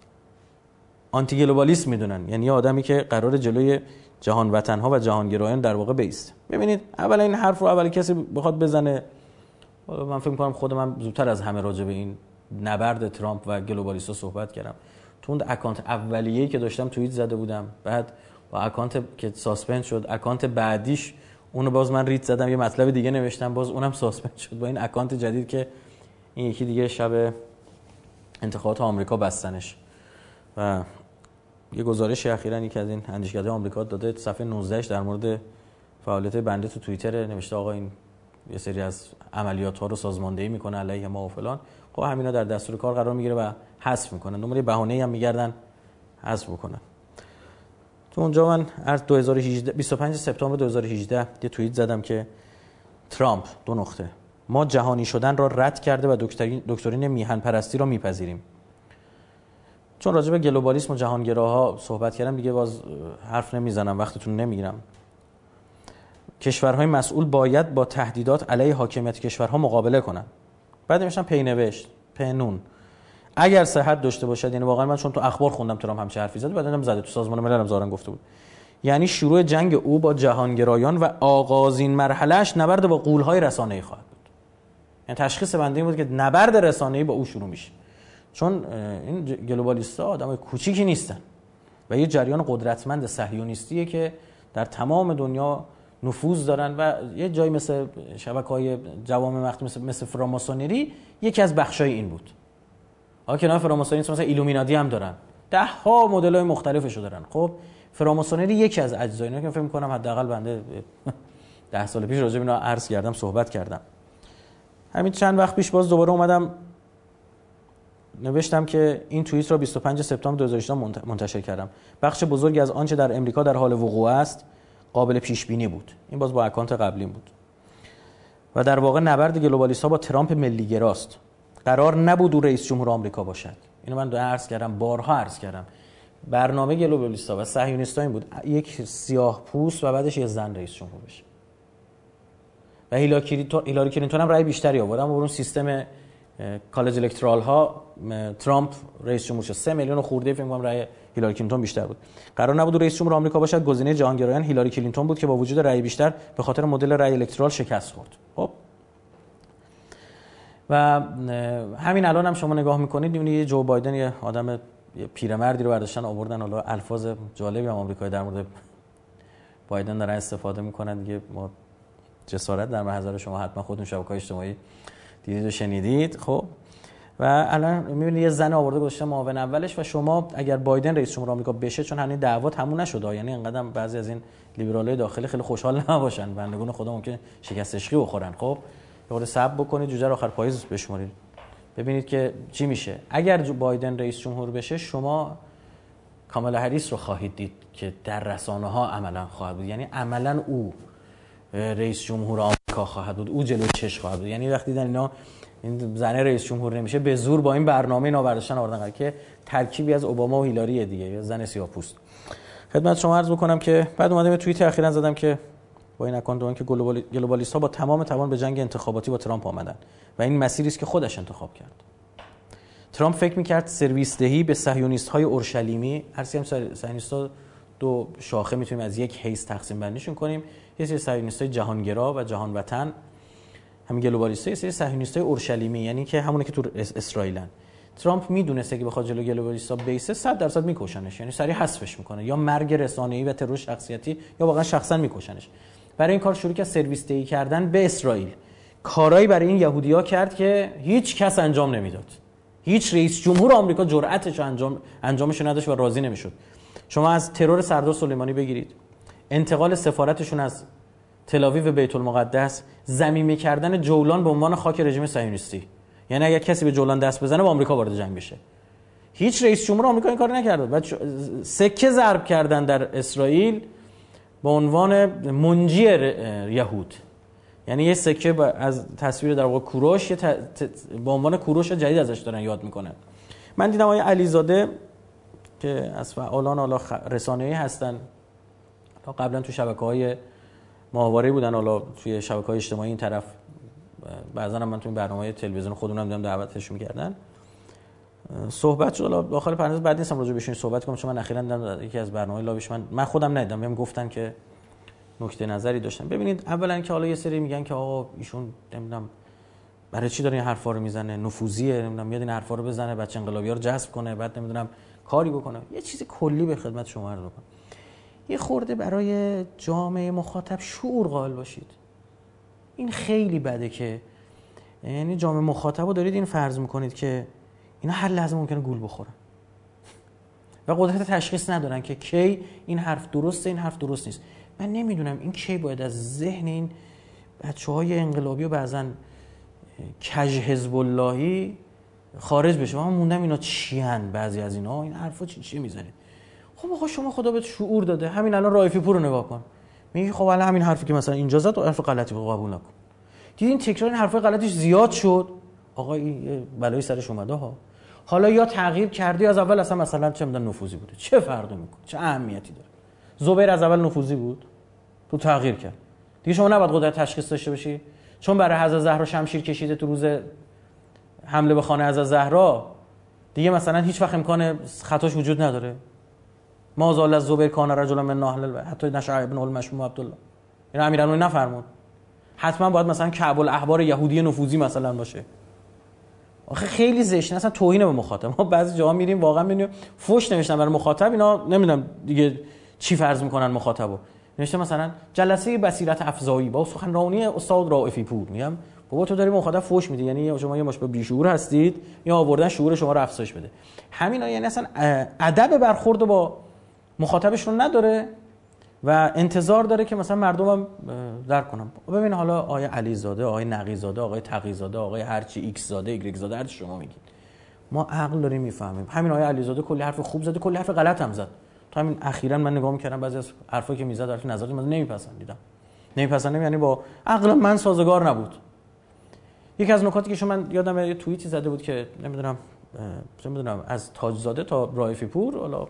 آنتی گلوبالیسم میدونن، یعنی یه آدمی که قرار جلوی جهان وطنها و جهانگرایان در واقع بیست. ببینید اولا این حرف رو اولی کسی بخواد بزنه، من فکر می‌کنم خود من زودتر از همه راجع به این نبرد ترامپ و گلوبالیستا صحبت کردم. تو اون اکانت اولیه‌ای که داشتم توییت زده بودم، بعد با اکانت که ساسپند شد، اکانت بعدیش اونو باز من ریت زدم، یه مطلب دیگه نوشتم، باز اونم ساسپند شد. با این اکانت جدید که این یکی دیگه شب انتخابات آمریکا بستنش و یه گزارش اخیراً یکی از این اندیشکده آمریکا داده، صفحه 19 در مورد فعالیت بنده تو توییتر نوشته آقا این یه سری از عملیات‌ها رو سازماندهی میکنه علیه ما و فلان. خب همینا در دستور کار قرار میگیره و حذف میکنن، دنبال بهانه‌ای هم میگردن حذف بکنن. تو اونجا من از 2018 25 سپتامبر 2018 یه توییت زدم که ترامپ 2 نقطه ما جهانی شدن را رد کرده و دکترین میهن پرستی را میپذیریم. چون راجع به گلوبالیسم و جهانگراها صحبت کردم دیگه باز حرف نمیزنم، وقتتون نمیگیرم. کشورهای مسئول باید با تهدیدات علیه حاکمیت کشورها مقابله کنند. بعد نوشتم پینوشت پنون اگر صحت داشته باشد، یعنی واقعا من چون تو اخبار خوندم ترامپ همچه حرفی زد، بعدم زده تو سازمان ملل هم ظاهرا گفته بود، یعنی شروع جنگ او با جهانگرایان و آغازین مرحلهش نبرد با غول‌های رسانه‌ای خواهد بود. یعنی تشخیص بنده این بود که نبرد رسانه‌ای با او شروع میشه، چون این گلوبالیست‌ها آدمای کوچیکی نیستن و یه جریان قدرتمند صهیونیستیه که در تمام دنیا نفوذ دارن و یه جایی مثل شبکه‌های جوامع مخدوم مثل فراماسونری یکی از بخشای این بود. کنار فراماسونری مثلا ایلومیناتی هم دارن، 10 ها مدل‌های مختلفشو دارن. خب فراماسونری یکی از اجزای اینا که فکر می‌کنم حداقل بنده 10 سال پیش راجع به اینا عرض کردم، صحبت کردم. همین چند وقت پیش باز دوباره اومدم نوشتم که این توییت را 25 سپتامبر 2018 منتشر کردم. بخش بزرگی از آنچه در امریکا در حال وقوع است قابل پیش بینی بود. این باز با اکانت قبلیم بود. و در واقع نبرد گلوبالیست‌ها با ترامپ ملی‌گراست. قرار نبود او رئیس جمهور آمریکا باشد. اینو من عرض کردم، بارها عرض کردم. برنامه گلوبالیست‌ها و صهیونیست‌ها این بود یک سیاه پوست و بعدش یه زن رئیس جمهور بشه. و هیلاری کلینتون هم رأی بیشتری آورد، اما اون سیستم کالج الکترال ها ترامپ رئیس جمهور شد. 3 میلیون خورده فکر کنم رأی هیلاری کلینتون بیشتر بود. قرار نبود رئیس جمهور آمریکا باشد. گزینه جهانگرایان هیلاری کلینتون بود که با وجود رأی بیشتر به خاطر مدل رأی الکترال شکست خورد. خب و همین الان هم شما نگاه میکنید میبینید جو بایدن یه آدم پیرمردی رو برداشتن آوردن، حالا الفاظ جالبی هم آمریکایی در مورد بایدن دارن استفاده میکنن دیگه. ما جسارت در محضر شما حتما خودتون شبکه‌های اجتماعی دیدید و شنیدید. خب و الان میبینید یه زن آورده گذاشته معاون اولش و شما اگر بایدن رئیس جمهور آمریکا بشه، چون هنوز دعوا تموم نشده، یعنی اینقدر بعضی از این لیبرالای داخلی خیلی خوشحال نباشن، بندگان خدا ممکن شکست عشقی بخورن. خب یه خورده صبر بکنید، جوجه رو آخر پاییز بشمارید ببینید که چی میشه. اگر بایدن رئیس جمهور بشه، شما کامالا هریس رو خواهید دید که در رسانه‌ها عملاً خواهد بود، یعنی عملاً او رئیس جمهور آمریکا خواهد بود، او جلوی چش خواهد بود. یعنی وقتی دیدن اینا این زنه رئیس جمهور نمیشه، به زور با این برنامه اینا برداشتن آوردن که ترکیبی از اوباما و هیلاری دیگه، یا زن سیاه‌پوست. خدمت شما عرض بکنم که بعد اومدم توییت اخیراً زدم که با این اکانت که گلوبالیست‌ها با تمام توان به جنگ انتخاباتی با ترامپ آمدن و این مسیری است که خودش انتخاب کرد. ترامپ فکر می‌کرد سرویس دهی به صهیونیست‌های اورشلیمی، هر سری هم صهیونیست‌ها دو شاخه میتونیم از یک حیز تقسیم بندیشون کنیم، یه سری صهیونیست‌های جهانگرا و جهان وطن، همین گلوبالیست‌ها، یه سری صهیونیست‌های اورشلیمی، یعنی که همونه که تو اسرائیلن. ترامپ میدونسته که بخواد جلو گلوبالیست‌ها بیسه 100% میکشنش، یعنی سریع حذفش میکنه، یا مرگ رسانه‌ای و ترور شخصیتی یا واقعا شخصا میکشنش. برای این کار شروع کرد سرویس دهی کردن به اسرائیل. کارایی برای این یهودی‌ها کرد که هیچ کس انجام نمیداد. هیچ رئیس جمهور آمریکا جرأتش انجامش نداشت و راضی نمیشد. شما از ترور سردار سلیمانی بگیرید، انتقال سفارتشون از تل‌آویو به بیت المقدس، ضمیمه کردن جولان به عنوان خاک رژیم صهیونیستی. یعنی اگه کسی به جولان دست بزنه با آمریکا وارد جنگ بشه. هیچ رئیس جمهور آمریکا این کارو نکرد. بعد سکه ضرب کردن در اسرائیل به عنوان منجی یهود. یعنی یه سکه از تصویر در واقع کوروش به عنوان کوروش جدید ازش دارن یاد میکنن. من دیدم آقای علیزاده که از فعالان رسانه‌ای هستن، تا قبلا تو شبکه‌های ماهواره‌ای بودن، حالا توی شبکه‌های اجتماعی این طرف، بعضا هم من توی برنامه‌های تلویزیون خودمون دیدم دعوتش می‌کردن. صحبت شد، حالا داخل پرانتز بعد نیستم راجع بهشون صحبت کنم، چون من اخیراً دیدم یکی از برنامه‌های لابیش من خودم ندیدم، بهم گفتن که نکته نظری داشتن. ببینید اولا که حالا یه سری میگن که آقا ایشون نمیدونم برای چی داره این حرفا رو میزنه، نفوذیه، نمیدونم میاد این حرفا رو بزنه، بچه انقلابی‌ها رو جذب کنه، بعد نمیدونم کاری بکنه. یه چیز کلی به خدمت شما عرض می‌کنم. یه خورده برای جامعه مخاطب شعور قائل باشید. این خیلی بده که یعنی جامعه مخاطبو دارید این فرض میکنید که اینا هر لحظه ممکنه گول بخورن و قدرت تشخیص ندارن که کی این حرف درسته، این حرف درست نیست. من نمیدونم این کی باید از ذهن این بچه‌های انقلابی و بعضن کج حزب اللهی خارج بشه. من موندم اینا چی ان، بعضی از اینا این حرفا چی میزنید؟ خب آقا شما خدا بهت شعور داده. همین الان رائفی پور رو نگاه کن، میگه خب الان همین حرفی که مثلا اینجا زد حرف غلطی بود قبول نکن. دیدین تکرار این حرفای غلطش زیاد شد، آقا این بلایی سرش اومده ها. حالا یا تغییر کرده، از اول اصلا مثلا چه میدونم نفوذی بوده، چه فرقی میکنه، چه اهمیتی داره؟ زبیر از اول نفوذی بود، تو تغییر کرد دیگه، شما نباید قدرت تشخیص داشته باشی چون برای حضرت زهرا شمشیر کشیده تو روز حمله به خانه حضرت زهرا دیگه مثلا هیچ وقت امکان خطاش وجود نداره. ما زال از زبیر کان رجلا من ناهل حتی نشع ابن المشموم عبدالله، این امیرالمومنین نفرمود حتما باید مثلا کعب الاحبار یهودی نفوذی مثلا باشه. آخه خیلی زشته، اصلا توهین به مخاطب. ما بعضی جاها میریم واقعا میبینیم فوش نوشتن برای مخاطب، اینا نمیدونم دیگه چی فرض میکنن مخاطبو. نوشته مثلا جلسه بصیرت افزایی با سخنرانی استاد رائفی پور. میگم بابا تو داری مخاطب فوش میدی، یعنی شما یه مشکل بیشعور هستید یا آوردن شعور شما رو افزایش بده. همینا یعنی اصلا ادب برخورد با مخاطبشون نداره و انتظار داره که مثلا مردمم درک کنن. ببین حالا آقای علیزاده، آقای نقیزاده، آقای تقیزاده، آقای هرچی ایکس زاده، ایگرگ زاده، هر چی شما میگید، ما عقل داریم میفهمیم. همین آقای علیزاده کلی حرف خوب زده، کلی حرف غلط هم زد. تا همین اخیراً من نگاه می‌کردم بعضی از حرفایی که میزد، حرف نظری من نمیپسندیدم، یعنی با عقل من سازگار نبود. یکی از نکاتی که شما من یادم یه توییتی زده بود که نمیدونم از تاجزاده تا رائفی پور، حالا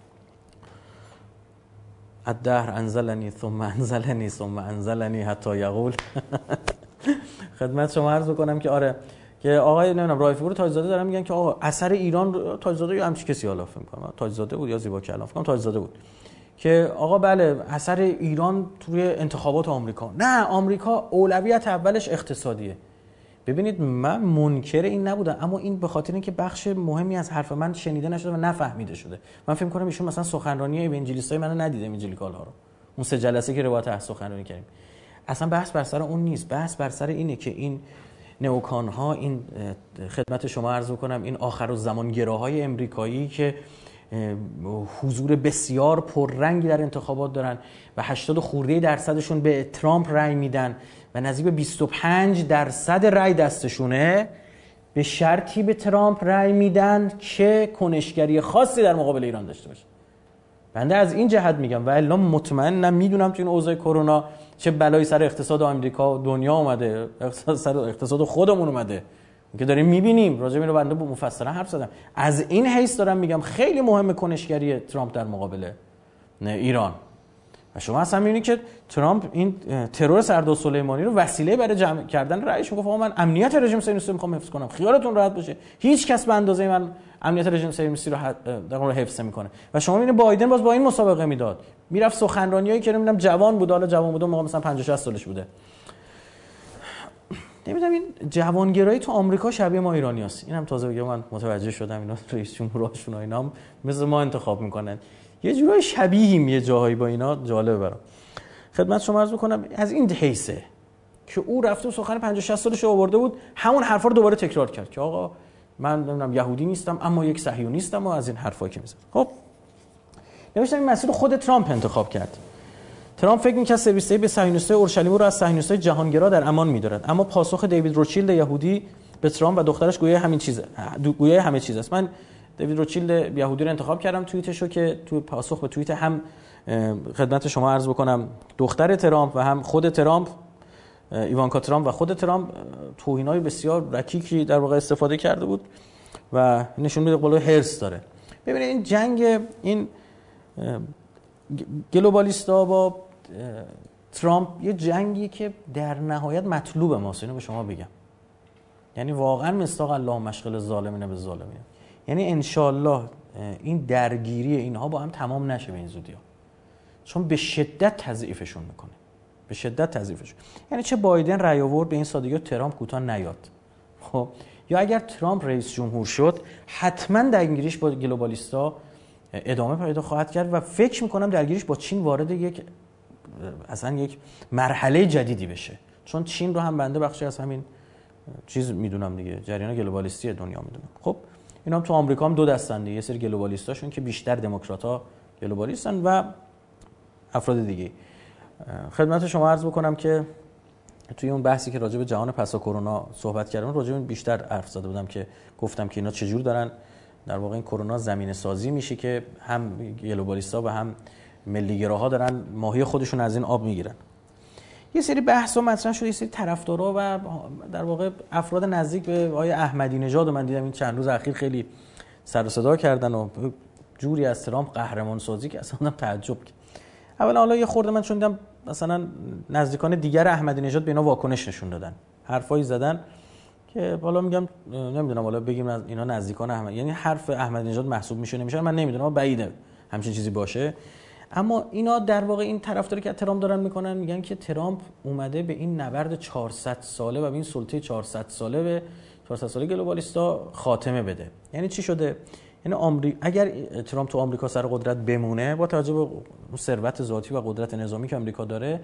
الدهر انزلنی ثم انزلنی ثم انزلنی حتی یقول. خدمت شما عرض بکنم که آره که آقای نمیدونم رایفی پور تاجزاده دارن میگن که آقا اثر ایران، تاجزاده یا همچی کسی حالا فکر کنم تاجزاده بود یا زیبا کلام، فکر کنم تاجزاده بود، که آقا بله اثر ایران توی انتخابات آمریکا. نه، آمریکا اولویت اولش اقتصادیه. ببینید من منکر این نبودم، اما این به خاطر اینکه بخش مهمی از حرف من شنیده نشده و نفهمیده شده. من فکر کنم ایشون مثلا سخنرانی اونجلیستای منو ندیده، اونجلیکال ها رو، اون 3 جلسه که روایت سخنرانی کردیم. اصلا بحث بر سر اون نیست، بحث بر سر اینه که این نئوکان ها، این خدمت شما عرض کنم این آخرالزمان گراهای امریکایی که حضور بسیار پررنگی در انتخابات دارن و 80 خورده درصدشون به ترامپ رای میدن و نزدیک به 25% رای دستشونه، به شرطی به ترامپ رای میدن که کنشگری خاصی در مقابل ایران داشته باشه. بنده از این جهت میگم و الا مطمئنم میدونم تو این اوضاع کرونا چه بلایی سر اقتصاد آمریکا و دنیا اومده، سر اقتصاد خودمون اومده که داریم میبینیم. راجع به اینو بنده مفصلا حرف زدم. از این حیث دارم میگم خیلی مهمه کنشگری ترامپ در مقابل ایران. و شما اصلا میبینید که ترامپ این ترور سردار سلیمانی رو وسیله برای جمع کردن رأیش میگفت آقا من امنیت رژیم صهیونیستی میخوام حفظ کنم، خیالتون راحت باشه، هیچ کس به اندازه من امنیت رژیم صهیونیستی رو در واقع حفظ میکنه. و شما میبینید بایدن باز با این مسابقه میداد، میرفت سخنرانیایی که نمیدونم جوان بود، حالا جوان بود موقع مثلا 50 60 سالش بوده. نمیدونم این جوانگرایی تو آمریکا شبیه ما ایرانیاست. اینم تازه بگم من متوجه شدم اینا رئیس جمهوراشون و اینام مثل ما انتخاب میکنن، یه جورای شبیهیم یه جاهایی با اینا. جالبه برام خدمت شما عرض میکنم از این حیثه که او رفته و سخن 50 60 سالش رو آورده بود، همون حرفا رو دوباره تکرار کرد که آقا من نمیدونم یهودی نیستم اما یک صهیونیستم و از این حرفایی که میزنه. خب نوشتم این مسیر خود ترامپ انتخاب کرد. ترامپ فکر می‌کرد سرویس‌های به صهیونیست‌های اورشلیم رو از صهیونیست‌های جهانگرا در امان می‌دارد، اما پاسخ دیوید روچیلد یهودی به ترامپ و دخترش گویا همه چیز است. من دیوید روچیلد یهودی رو انتخاب کردم، توییتشو که تو پاسخ به توییت هم خدمت شما عرض بکنم دختر ترامپ و هم خود ترامپ، ایوانکا ترامپ و خود ترامپ توهین‌های بسیار رکیکی در واقع استفاده کرده بود و نشون میده بالا هرس داره. ببینید این جنگ این گلوبالیستا با ترامپ یه جنگی که در نهایت مطلوب ماست، اینو به شما بگم. یعنی واقعا مصداق الله مشغل ظالمین به ظالمین. یعنی انشالله این درگیری اینها با هم تمام نشه به این زودی ها، چون به شدت تضعیفشون میکنه، به شدت تضعیفشون. یعنی چه بایدن رأی آورد به این سادگی ترامپ کوتاه نیاد. خب یا اگر ترامپ رئیس جمهور شد حتما درگیریش با گلوبالیستا ادامه پیدا خواهد کرد و فکر میکنم درگیریش با چین وارد یک مرحله جدیدی بشه، چون چین رو هم بنده بخشی از همین چیز میدونم دیگه، جریان گلوبالیستی دنیا میدونم. خب اینا هم تو آمریکا هم دو دستن دیگه، یه سری گلوبالیستاشون که بیشتر دموکرات‌ها گلوبالیستن و افراد دیگه. خدمت شما عرض بکنم که توی اون بحثی که راجع به جهان پس از کرونا صحبت کردم راجع به بیشتر حرف زده بودم که گفتم که اینا چجور دارن در واقع این کرونا زمینه سازی میشه که هم گلوبالیستا و هم ملیگراها دارن ماهی خودشون از این آب میگیرن. یه سری بحثا مطرح شده، یه سری طرفدارا و در واقع افراد نزدیک به آقای احمدی نژاد من دیدم این چند روز اخیر خیلی سر و صدا کردن و جوری از ترامپ قهرمان سازی که اصلا تعجب کرد. اولا حالا یه خورده من چون دیدم مثلا نزدیکان دیگر احمدی نژاد به اینا واکنش نشون دادن، حرفایی زدن که حالا میگم نمیدونم حالا بگیم اینا نزدیکان احمد، یعنی حرف احمدی نژاد محسوب میشه نمیشه من نمیدونم، بعیده همچین چیزی باشه. اما اینا در واقع این طرفداری که ترامپ دارن میکنن میگن که ترامپ اومده به این نبرد 400 ساله و به این سلطه 400 ساله گلوبالیستا خاتمه بده. یعنی چی شده؟ یعنی اگر ترامپ تو آمریکا سر قدرت بمونه با توجه به ثروت ذاتی و قدرت نظامی که آمریکا داره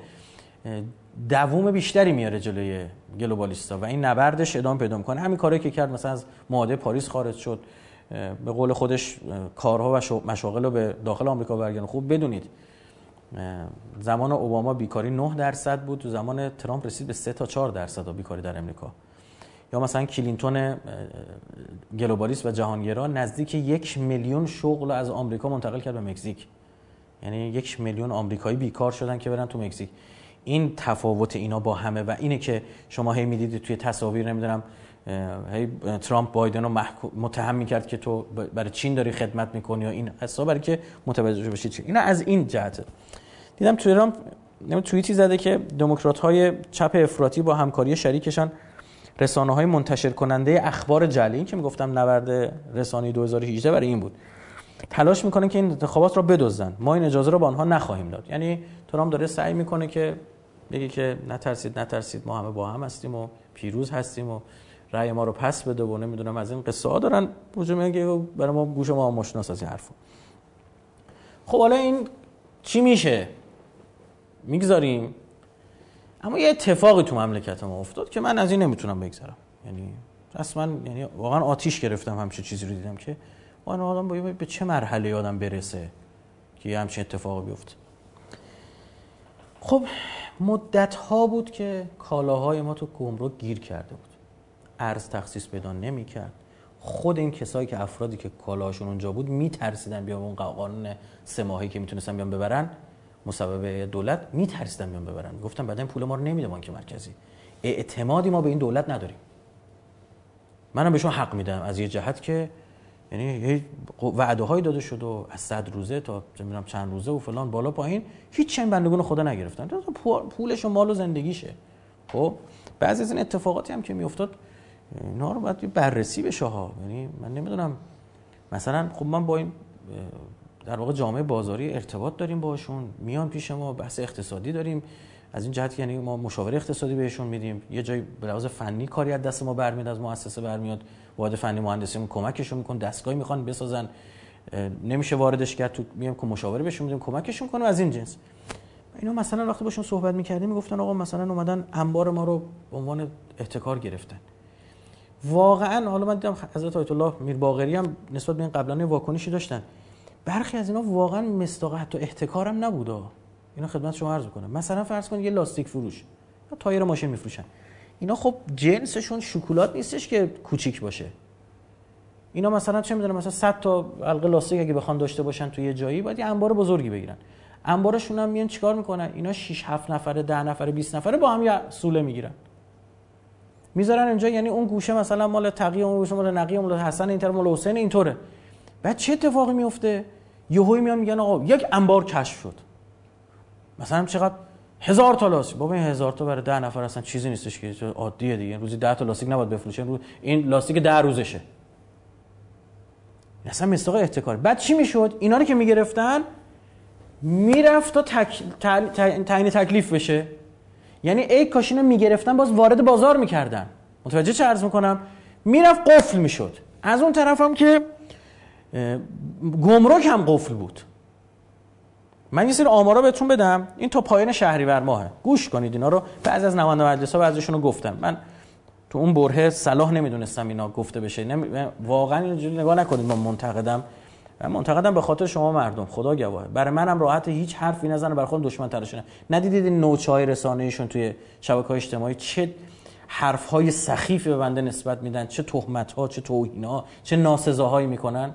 دوام بیشتری میاره جلوی گلوبالیستا و این نبردش ادامه پیدا میکنه. همین کاری که کرد، مثلا از معاهده پاریس خارج شد، به قول خودش کارها و مشاغل رو به داخل آمریکا برگردونه. خوب بدونید زمان اوباما بیکاری 9% بود، تو زمان ترامپ رسید به 3 تا 4% بیکاری در آمریکا. یا مثلا کلینتون گلوبالیست و جهانگرا نزدیک 1 میلیون شغل از آمریکا منتقل کرد به مکزیک. یعنی 1 میلیون آمریکایی بیکار شدن که برن تو مکزیک. این تفاوت اینا با همه و اینه که شما هی میدیدید توی تصاویر نمیدونم هی ترامپ بایدن رو متهم میکرد که تو برای چین داری خدمت میکنی یا این حساب، برای که متوجه بشید چی. اینا از این جهته. دیدم ترامپ توییتی زده که دموکرات‌های چپ افراطی با همکاری شریکشان رسانه‌های منتشر کننده اخبار جعلی، این که میگفتم نبرد رسانه‌ای 2018 برای این بود، تلاش میکنن که این انتخابات رو بدزدن. ما این اجازه رو به آنها نخواهیم داد. یعنی ترامپ داره سعی میکنه که بگه که نترسید ما همه با هم هستیم و پیروز هستیم و رأی ما رو پس بده و نمیدونم از این قصه ها دارن وجود میگه برای ما گوش ما مشناس از این حرفا. خب حالا این چی میشه؟ میگذاریم. اما یه اتفاقی تو مملکت ما افتاد که من از این نمیتونم بگذرم. یعنی اصلا یعنی واقعا آتیش گرفتم همچین چیزی رو دیدم که اون آدم به چه مرحله آدم برسه که یه همچین اتفاقی بیفته. خب مدت ها بود که کالاهای ما تو گمرک گیر کرده بود، ارز تخصیص پیدا نمی‌کرد. خود این کسایی که افرادی که کالاهاشون اونجا بود میترسیدن بیان اون قانون 3 ماهی که میتونستن بیان ببرن مسبب دولت، میترسیدن بیان ببرن. گفتم بعد این پول ما رو نمیده بانک مرکزی، اعتمادی ما به این دولت نداریم. منم بهشون حق میدم از یه جهت که یعنی وعده‌های داده شد و از 100 روزه تا نمیدونم چند روزه و فلان بالا پایین هیچ چند بندگان خدا نگرفتن، پولش و مال و زندگیشه. خب بعضی از این اتفاقاتی هم که میافتاد اینا رو باید بررسی بشه ها. یعنی من نمیدونم مثلا خب من با این در واقع جامعه بازاری ارتباط داریم باشون، میان پیش ما بحث اقتصادی داریم از این جهت، یعنی ما مشاوره اقتصادی بهشون میدیم، یه جایی به لحاظ فنی کاری از دست ما برمیاد، از مؤسسه برمیاد، واحد فنی مهندسیمون کمکشون میکنه، دستگاهی میخوان بسازن نمیشه واردش کرد، تو میام که مشاوره بهشون میدیم کمکشون کنه از این جنس. اینا مثلا وقتی باشون صحبت میکردیم میگفتن آقا مثلا اومدن انبار ما رو به عنوان احتکار گرفتن. واقعا حالا من دیدم حضرت آیت الله میر باقری هم نسبت به این قبلانه واکنشی داشتن، برخی از اینا واقعا مصداق حتی احتکار هم نبوده. اینا خدمت شما عرض میکنم مثلا فرض کنید یه لاستیک فروش یا تایر ماشین میفروشن، اینا خب جنسشون شکلات نیستش که کوچیک باشه. اینا مثلا چه میدونم مثلا 100 تا حلقه لاستیک اگه بخوان داشته باشن توی یه جایی باید یه انبار بزرگی بگیرن. انبارشون هم میان چیکار میکنن؟ اینا 6 7 نفره 10 نفره 20 نفره با هم یه سوله میگیرن میذارن اینجا. یعنی اون گوشه مثلا مال تقی، اون گوشه مال نقی، مال حسن، اینطور مال حسین، اینطوره. بعد چه اتفاقی میفته؟ یهویی میان میگن آقا یک انبار کشف شد، مثلا چقدر 1000 تا لاستیک. بابا این 1000 تا برای 10 نفر اصلا چیزی نیستش که عادیه دیگه. روزی 10 تا لاستیک نباید بفروشه، این لاستیک 10 روزشه. اصلا مصداق احتکار. بعد چی میشد؟ اینا رو که میگرفتن میرفت تا تعیین تکلیف بشه. یعنی ای کاش اینو میگرفتن باز وارد بازار میکردن. متوجه چه عرض میکنم؟ میرفت قفل میشد. از اون طرف هم که گمرک هم قفل بود. من یه سری آمارا بهتون بدم، این تا پایان شهریور ماهه، گوش کنید اینا رو. بعضی از نماینده مجلس‌ها بعضیشون رو گفتن، من تو اون برهه صلاح نمیدونستم اینا گفته بشه. واقعا اینجوری نگاه نکنید من منتقدم به خاطر شما مردم، خدا گواهه. برای منم راحت هیچ حرفی نزنه، برای خودم دشمن تراشونه. ندیدید این نوچهای رسانه‌ایشون توی شبکه‌های اجتماعی چه حرف‌های سخیفی به بنده نسبت میدن، چه تهمت‌ها، چه توهین‌ها، چه ناسزاهایی میکنن.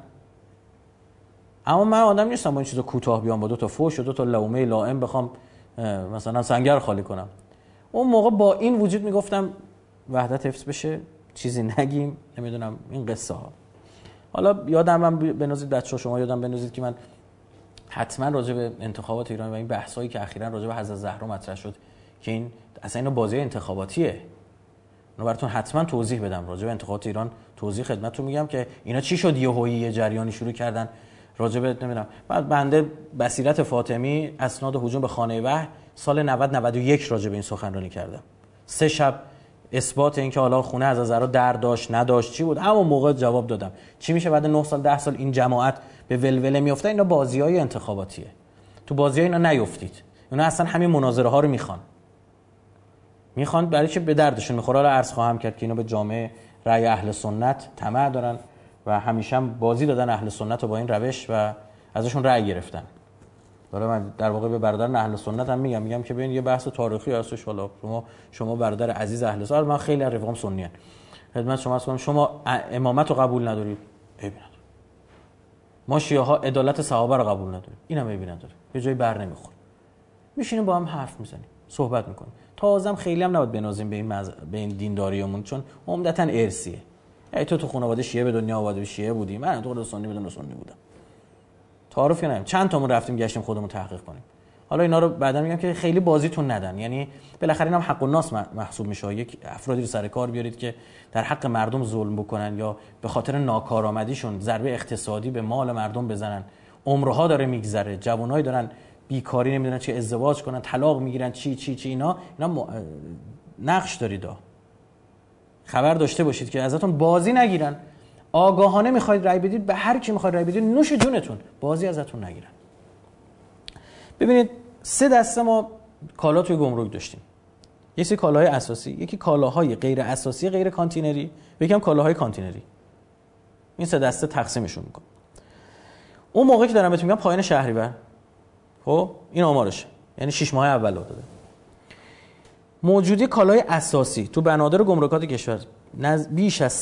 اما من آدم نیستم با این چیزا کوتاه بیام با 2 تا فحش و 2 تا لومه لائم بخوام مثلا سنگر خالی کنم. اون موقع با این وجود میگفتم وحدت حفظ بشه، چیزی نگیم، نمیدونم این قصه ها. حالا یادم من بنوزید بچه‌ها، شما یادم بنوزید که من حتما راجع به انتخابات ایران و این بحثایی که اخیراً راجع به حضرت زهرا مطرح شد که این اصلا اینو بازی انتخاباتیه، اینو براتون حتما توضیح بدم. راجع به انتخابات ایران توضیح خدمتتون میگم که اینا چی شد یهویی یه جریانی شروع کردن راجع به نمیدونم. بعد بنده بصیرت فاطمی اسناد هجوم به خانه وحی سال 90 91 راجع به این سخنرانی کردم. 3 شب اثبات این که حالا خونه از زهرا در داشت نداشت چی بود، همون موقع جواب دادم. چی میشه بعد 9 سال 10 سال این جماعت به ولوله میفته؟ اینا بازیای انتخاباتیه. تو بازیای اینا نیفتید. اونا اصلا همین مناظره ها رو میخوان برای چه به دردشون میخوره. حالا عرض خواهم کرد که اینا به جامعه رأی اهل سنت طمع دارن و همیشه هم بازی دادن اهل سنت رو با این روش و ازشون رأی گرفتن. حالا من در واقع به برادران اهل سنت هم میگم که ببین یه بحث تاریخی هستش. حالا شما برادر عزیز اهل سنت، من خیلی از رفقام سنی ان، خدمت شما هستم، شما امامت رو قبول ندارید، عیبی نداره. ما شیعه ها عدالت صحابه رو قبول نداریم، اینم عیبی نداره، یه جایی بر نمیخوره. میشینیم با هم حرف میزنیم، صحبت میکنیم. تازم خیلی هم نباید بنازیم به این دینداریمون، چون عمدتاً ارثیه. ای تو خانواده شیعه به دنیا آمده شیعه بودی، من تو سنی بودم. تعارفی نداریم. چند تامون رفتیم گشتیم خودمون تحقیق کنیم. حالا اینا رو بعدا میگم که خیلی بازیتون ندن، یعنی بالاخره اینم حق الناس محسوب میشه. یک افرادی رو سر کار بیارید که در حق مردم ظلم بکنن یا به خاطر ناکارآمدیشون ضربه اقتصادی به مال مردم بزنن، عمرها داره میگذره، جوانایی دارن بیکاری نمیدونن چه ازدواج کنن، طلاق میگیرن، چی اینا نقش دارید. خبر داشته باشید که ازتون بازی نگیرن. آگاهانه میخواید رای بدید، به هر کی میخواید رای بدید، نوش جونتون، بازی ازتون نگیرن. ببینید 3 دسته ما کالا توی گمرک داشتیم. یه سری کالاهای اساسی، یکی کالاهای غیر اساسی غیر کانتینری، یکم کالاهای کانتینری. این 3 دسته تقسیمشون میکنم. اون موقعی که دارم بهتون میگم پایان شهریور، خب این آمارشه، یعنی 6 ماه اول داده. موجودی کالای اساسی تو بنادر گمرکات کشور بیش از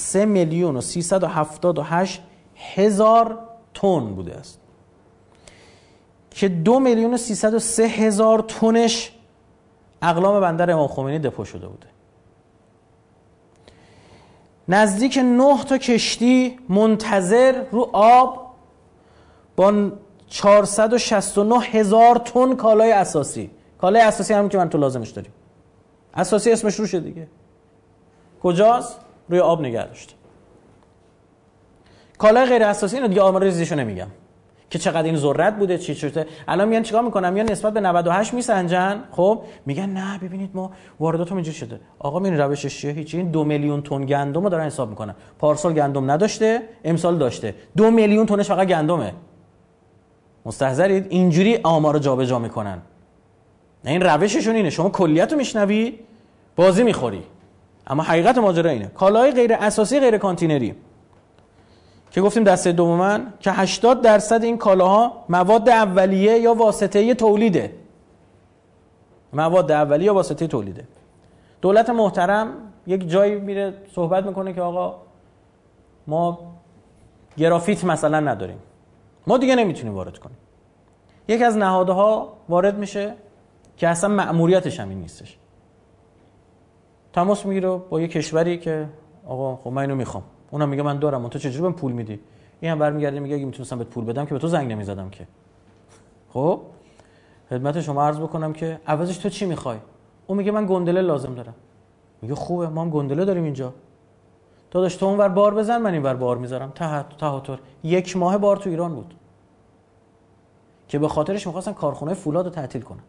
3,378,000 تن بوده است که 2,303,000 تنش اقلام بندر امام خمینی دپو شده بوده. نزدیک 9 تا کشتی منتظر رو آب با 469,000 تن کالای اساسی. کالای اساسی همین که من تو لازمش داریم. اساسی اسمش روشه دیگه. کجاست؟ روی آب نگه داشته. کالای غیر اساسی اینو دیگه آمار ریزیشو نمیگم که چقدر این ذرت بوده، چی شده. الان میان چیکار میکنن؟ میان نسبت به 98 میسنجن. خب میگن نه ببینید ما وارداتمون اینجوری شده. آقا این روشش چیه؟ هیچ. این 2 میلیون تن گندمو دارن حساب میکنن. پارسال گندم نداشته، امسال داشته. 2 میلیون تنش فقط گندمه. مستحضرید؟ اینجوری آمارو جابجا میکنن. این روششون اینه. شما کلیتو میشنوی، بازی میخوری. اما حقیقت ماجرا اینه. کالای غیر اساسی غیر کانتینری که گفتیم دسته دومن، که 80% این کالاها مواد اولیه یا واسطه‌ای تولیده. مواد اولیه یا واسطه تولیده. دولت محترم یک جایی میره صحبت میکنه که آقا ما گرافیت مثلا نداریم، ما دیگه نمیتونیم وارد کنیم. یک از نهادها وارد میشه که اصلا مأموریتش همین نیستش. تماس میگیره با یک کشوری که آقا خب من اینو میخوام. اونم میگه من دارم، تو چجوری بهم پول میدی؟ این هم برمیگرده میگه اگه میتونستم بهت پول بدم که به تو زنگ نمیزدم که. خب خدمت شما عرض بکنم که عوضش تو چی میخوای؟ اون میگه من گندله لازم دارم. میگه خوبه، ما هم گندله داریم اینجا. داداش تو اونور بار بزن، من اینور بار میذارم. تهاتر 1 ماه بار تو ایران بود که به خاطرش میخواستن کارخونه فولادو تعطیل کنن.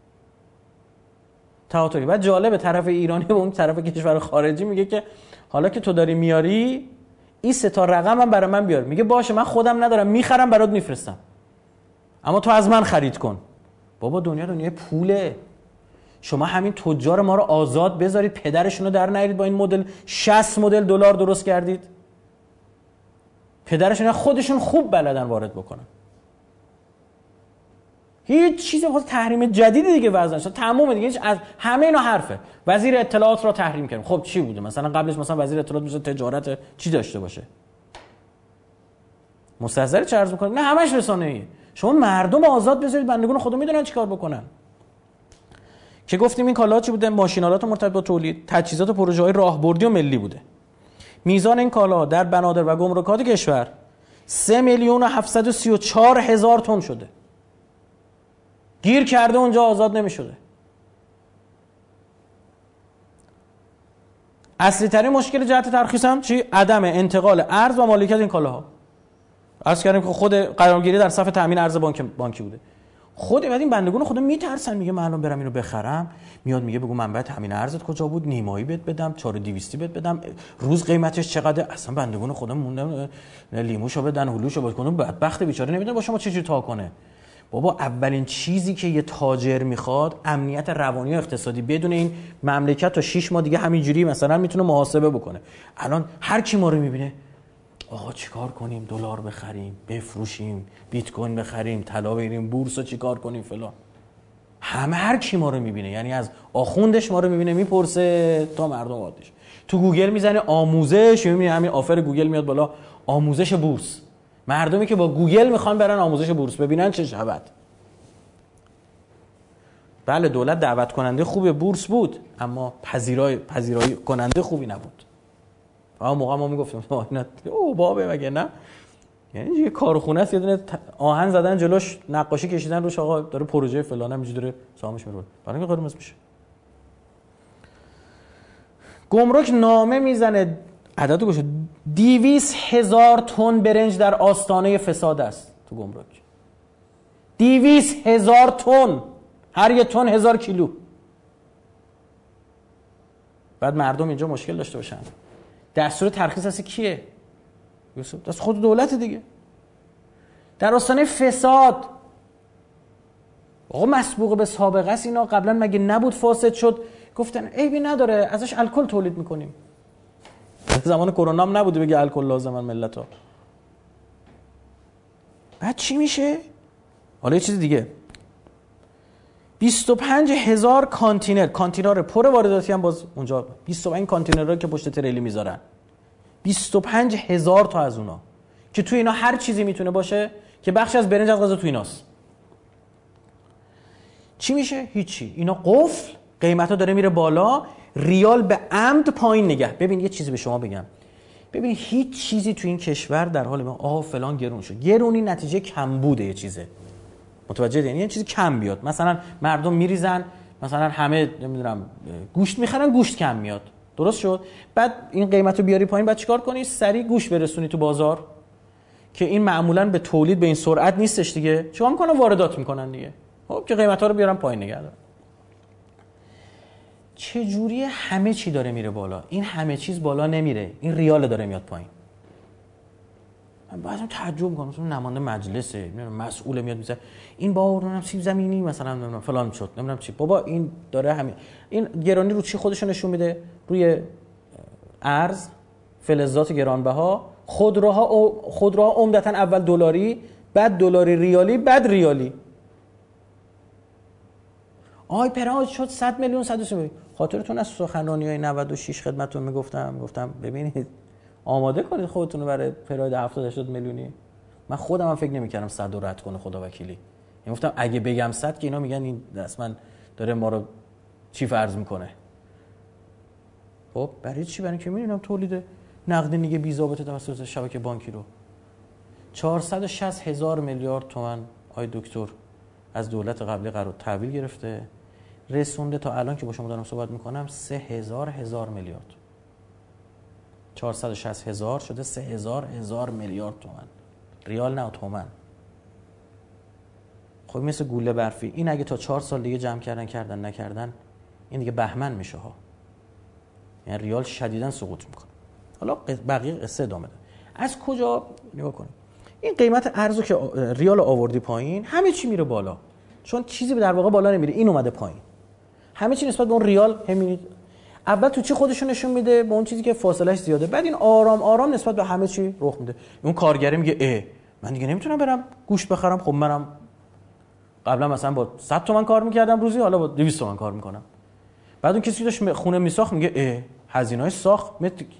تهاتری. بعد جالبه طرف ایرانی و اون طرف کشور خارجی میگه که حالا که تو داری میاری این 3 تا رقم هم برای من بیار. میگه باشه من خودم ندارم، میخرم برات میفرستم، اما تو از من خرید کن. بابا دنیای پوله. شما همین تجار ما رو آزاد بذارید، پدرشون رو در نیارید. با این مدل 60 مدل دلار درست کردید. پدرشون خودشون خوب بلدن وارد بکنن. هیچ چیزی واسه تحریم جدیدی دیگه وضع نشد. تمام دیگه از همه اینا حرفه. وزیر اطلاعات رو تحریم کردیم. خب چی بوده؟ مثلا قبلش مثلا وزیر اطلاعات میشه تجارت چی داشته باشه؟ مستحضر چه عرض می‌کنه؟ نه همش رسانه‌ایه. شما مردم آزاد بذارید، بندگان خدا میدونن چیکار بکنن. که گفتیم این کالاها چی بوده؟ ماشینالات مرتبط با تولید، تجهیزات و پروژه‌های راهبردی و ملی بوده. میزان این کالاها در بنادر و گمرکات کشور 3,734,000 تن شده. گیر کرده اونجا، آزاد نمی‌شده. اصلی ترین مشکل جهت ترخیص هم چی؟ عدم انتقال ارز و مالکیت این کالاها. عرض کردیم که خود قرارگیری در صف تامین ارز بانکی بوده. خود بعد این بندگان خدا میترسن. میگه من الان برم اینو بخرم، میاد میگه بگو منبع تامین ارزت کجا بود، نیمایی بهت بدم، 4200 بهت بدم، روز قیمتش چقدره. اصلا بندگان خدا موندن لیموشو بدن، هلوشو بکنن، بدبخت بیچاره نمیدونه با شما چجوری تا کنه. بابا اولین چیزی که یه تاجر میخواد امنیت روانی و اقتصادی. بدون این مملکت تا 6 ماه دیگه همینجوری مثلا میتونه محاسبه بکنه. الان هر کی ما رو میبینه آقا چیکار کنیم؟ دلار بخریم، بفروشیم، بیت کوین بخریم، طلا بگیریم، بورس رو چیکار کنیم فلان. هر کی ما رو میبینه، یعنی از آخوندش ما رو میبینه میپرسه تا مردم عادیش. تو گوگل میزنه آموزش، میبینی همین آفر گوگل میاد بالا، آموزش بورس. مردمی که با گوگل میخوان برن آموزش بورس ببینن چه شود. بله دولت دعوت کننده خوب بورس بود، اما پذیرایی کننده خوبی نبود. اما موقع ما میگفتیم اینا او بابه مگه نه. یعنی یه کارخونه است، یه دونه آهن زدن جلوش، نقاشی کشیدن روش، آقا داره پروژه فلان همینجوری داره سهامش میره، برای اینکه قرمز میشه. گمرک نامه میزنه، عددو گوشه، 200,000 تن برنج در آستانه فساد است تو گمرک. 200,000 تن، هر یه تن 1000 کیلو. بعد مردم اینجا مشکل داشته باشن. دستور ترخیص هستی کیه؟ یوسف دست خود دولت دیگه. در آستانه فساد. آقا مسبوق به سابقه است اینا، قبلا مگه نبود فاسد شد؟ گفتن عیبی نداره ازش الکل تولید میکنیم. زمان کرونا هم نبوده بگه الکل لازمن ملت‌ها. بعد چی میشه؟ حالا یه چیز دیگه، 25,000 کانتینر پر وارداتی هم باز اونجا، 25 کانتینرها که پشت تریلی میذارن، 25,000 تا از اونا که تو اینا هر چیزی میتونه باشه که بخشی از برنج از غذا تو ایناست. چی میشه؟ هیچی. اینا قفل، قیمتا داره میره بالا، ریال به عمد پایین نگه. ببین یه چیزی به شما بگم، ببین هیچ چیزی تو این کشور در حال آقا فلان گرون شد، گرونی نتیجه کمبوده یه چیزه، متوجه؟ یعنی یه چیزی کم بیاد، مثلا مردم میریزن، مثلا همه نمیدونم گوشت میخرن، گوشت کم میاد، درست شد؟ بعد این قیمتو بیاری پایین، بعد چیکار کنی؟ سریع گوشت برسونی تو بازار که این معمولا به تولید به این سرعت نیستش دیگه، چیکار میکنن؟ واردات میکنن دیگه، خب که قیمتا رو بیارن پایین نگه دارن. چه جوریه همه چی داره میره بالا، این همه چیز بالا نمیره، این ریال داره میاد پایین. من بعضی تعجب میکنم، مثلا نماینده مجلسه، مسئول میاد میگه این باورونم سیب زمینی مثلا فلان شد، نمیدونم چی. بابا این داره همین، این گرانی رو چی خودشون نشون میده؟ روی ارز، فلزات گرانبها، خودروها عمدتا اول دلاری، بعد دلاری ریالی، بعد ریالی. آی پراج شد 100 میلیون 130 میلیون. خاطرتون از سخنرانی‌های 96 خدمتتون میگفتم ببینید آماده کنید خودتون رو برای پراید 70-80 میلیونی. من خودم هم فکر نمی‌کردم 100 رو رد کنه خدا وکیلی. گفتم اگه بگم 100 که اینا میگن این رسما داره ما رو چی فرض میکنه. خب برای چی؟ برای اینکه می‌دونم تولید نقدینگی بی ضابطه توسط شبکه بانکی رو 460,000 میلیارد تومان آی دکتر از دولت قبلی قرار تحویل گرفته، رسونده تا الان که با شما دارم صحبت میکنم 3,000 میلیارد. 460,000 شده 3,000 میلیارد تومان، ریال نه تومان. خب مثل گوله برفی. این اگه تا 4 سال دیگه جمع کردن نکردن، این دیگه بهمن میشه ها، یعنی ریال شدیداً سقوط میکنه. حالا بقیه قصه ادامه ده. از کجا نگاه کنیم؟ این قیمت ارزو که ریال آوردی پایین، همه چی میره بالا، چون چیزی در واقع بالا نمیره، این اومده پایین. همه چی نسبت به اون ریال همین اول تو چی خودشون نشون میده؟ به اون چیزی که فاصلهش زیاده، بعد این آرام آرام نسبت به همه چی رخ میده. اون کارگری میگه من دیگه نمیتونم برم گوشت بخرم، خب منم قبلا مثلا با 100 تومن کار میکردم روزی، حالا با 200 تومن کار میکنم. بعد اون کسی که داشت خونه میساخت میگه هزینه‌های ساخت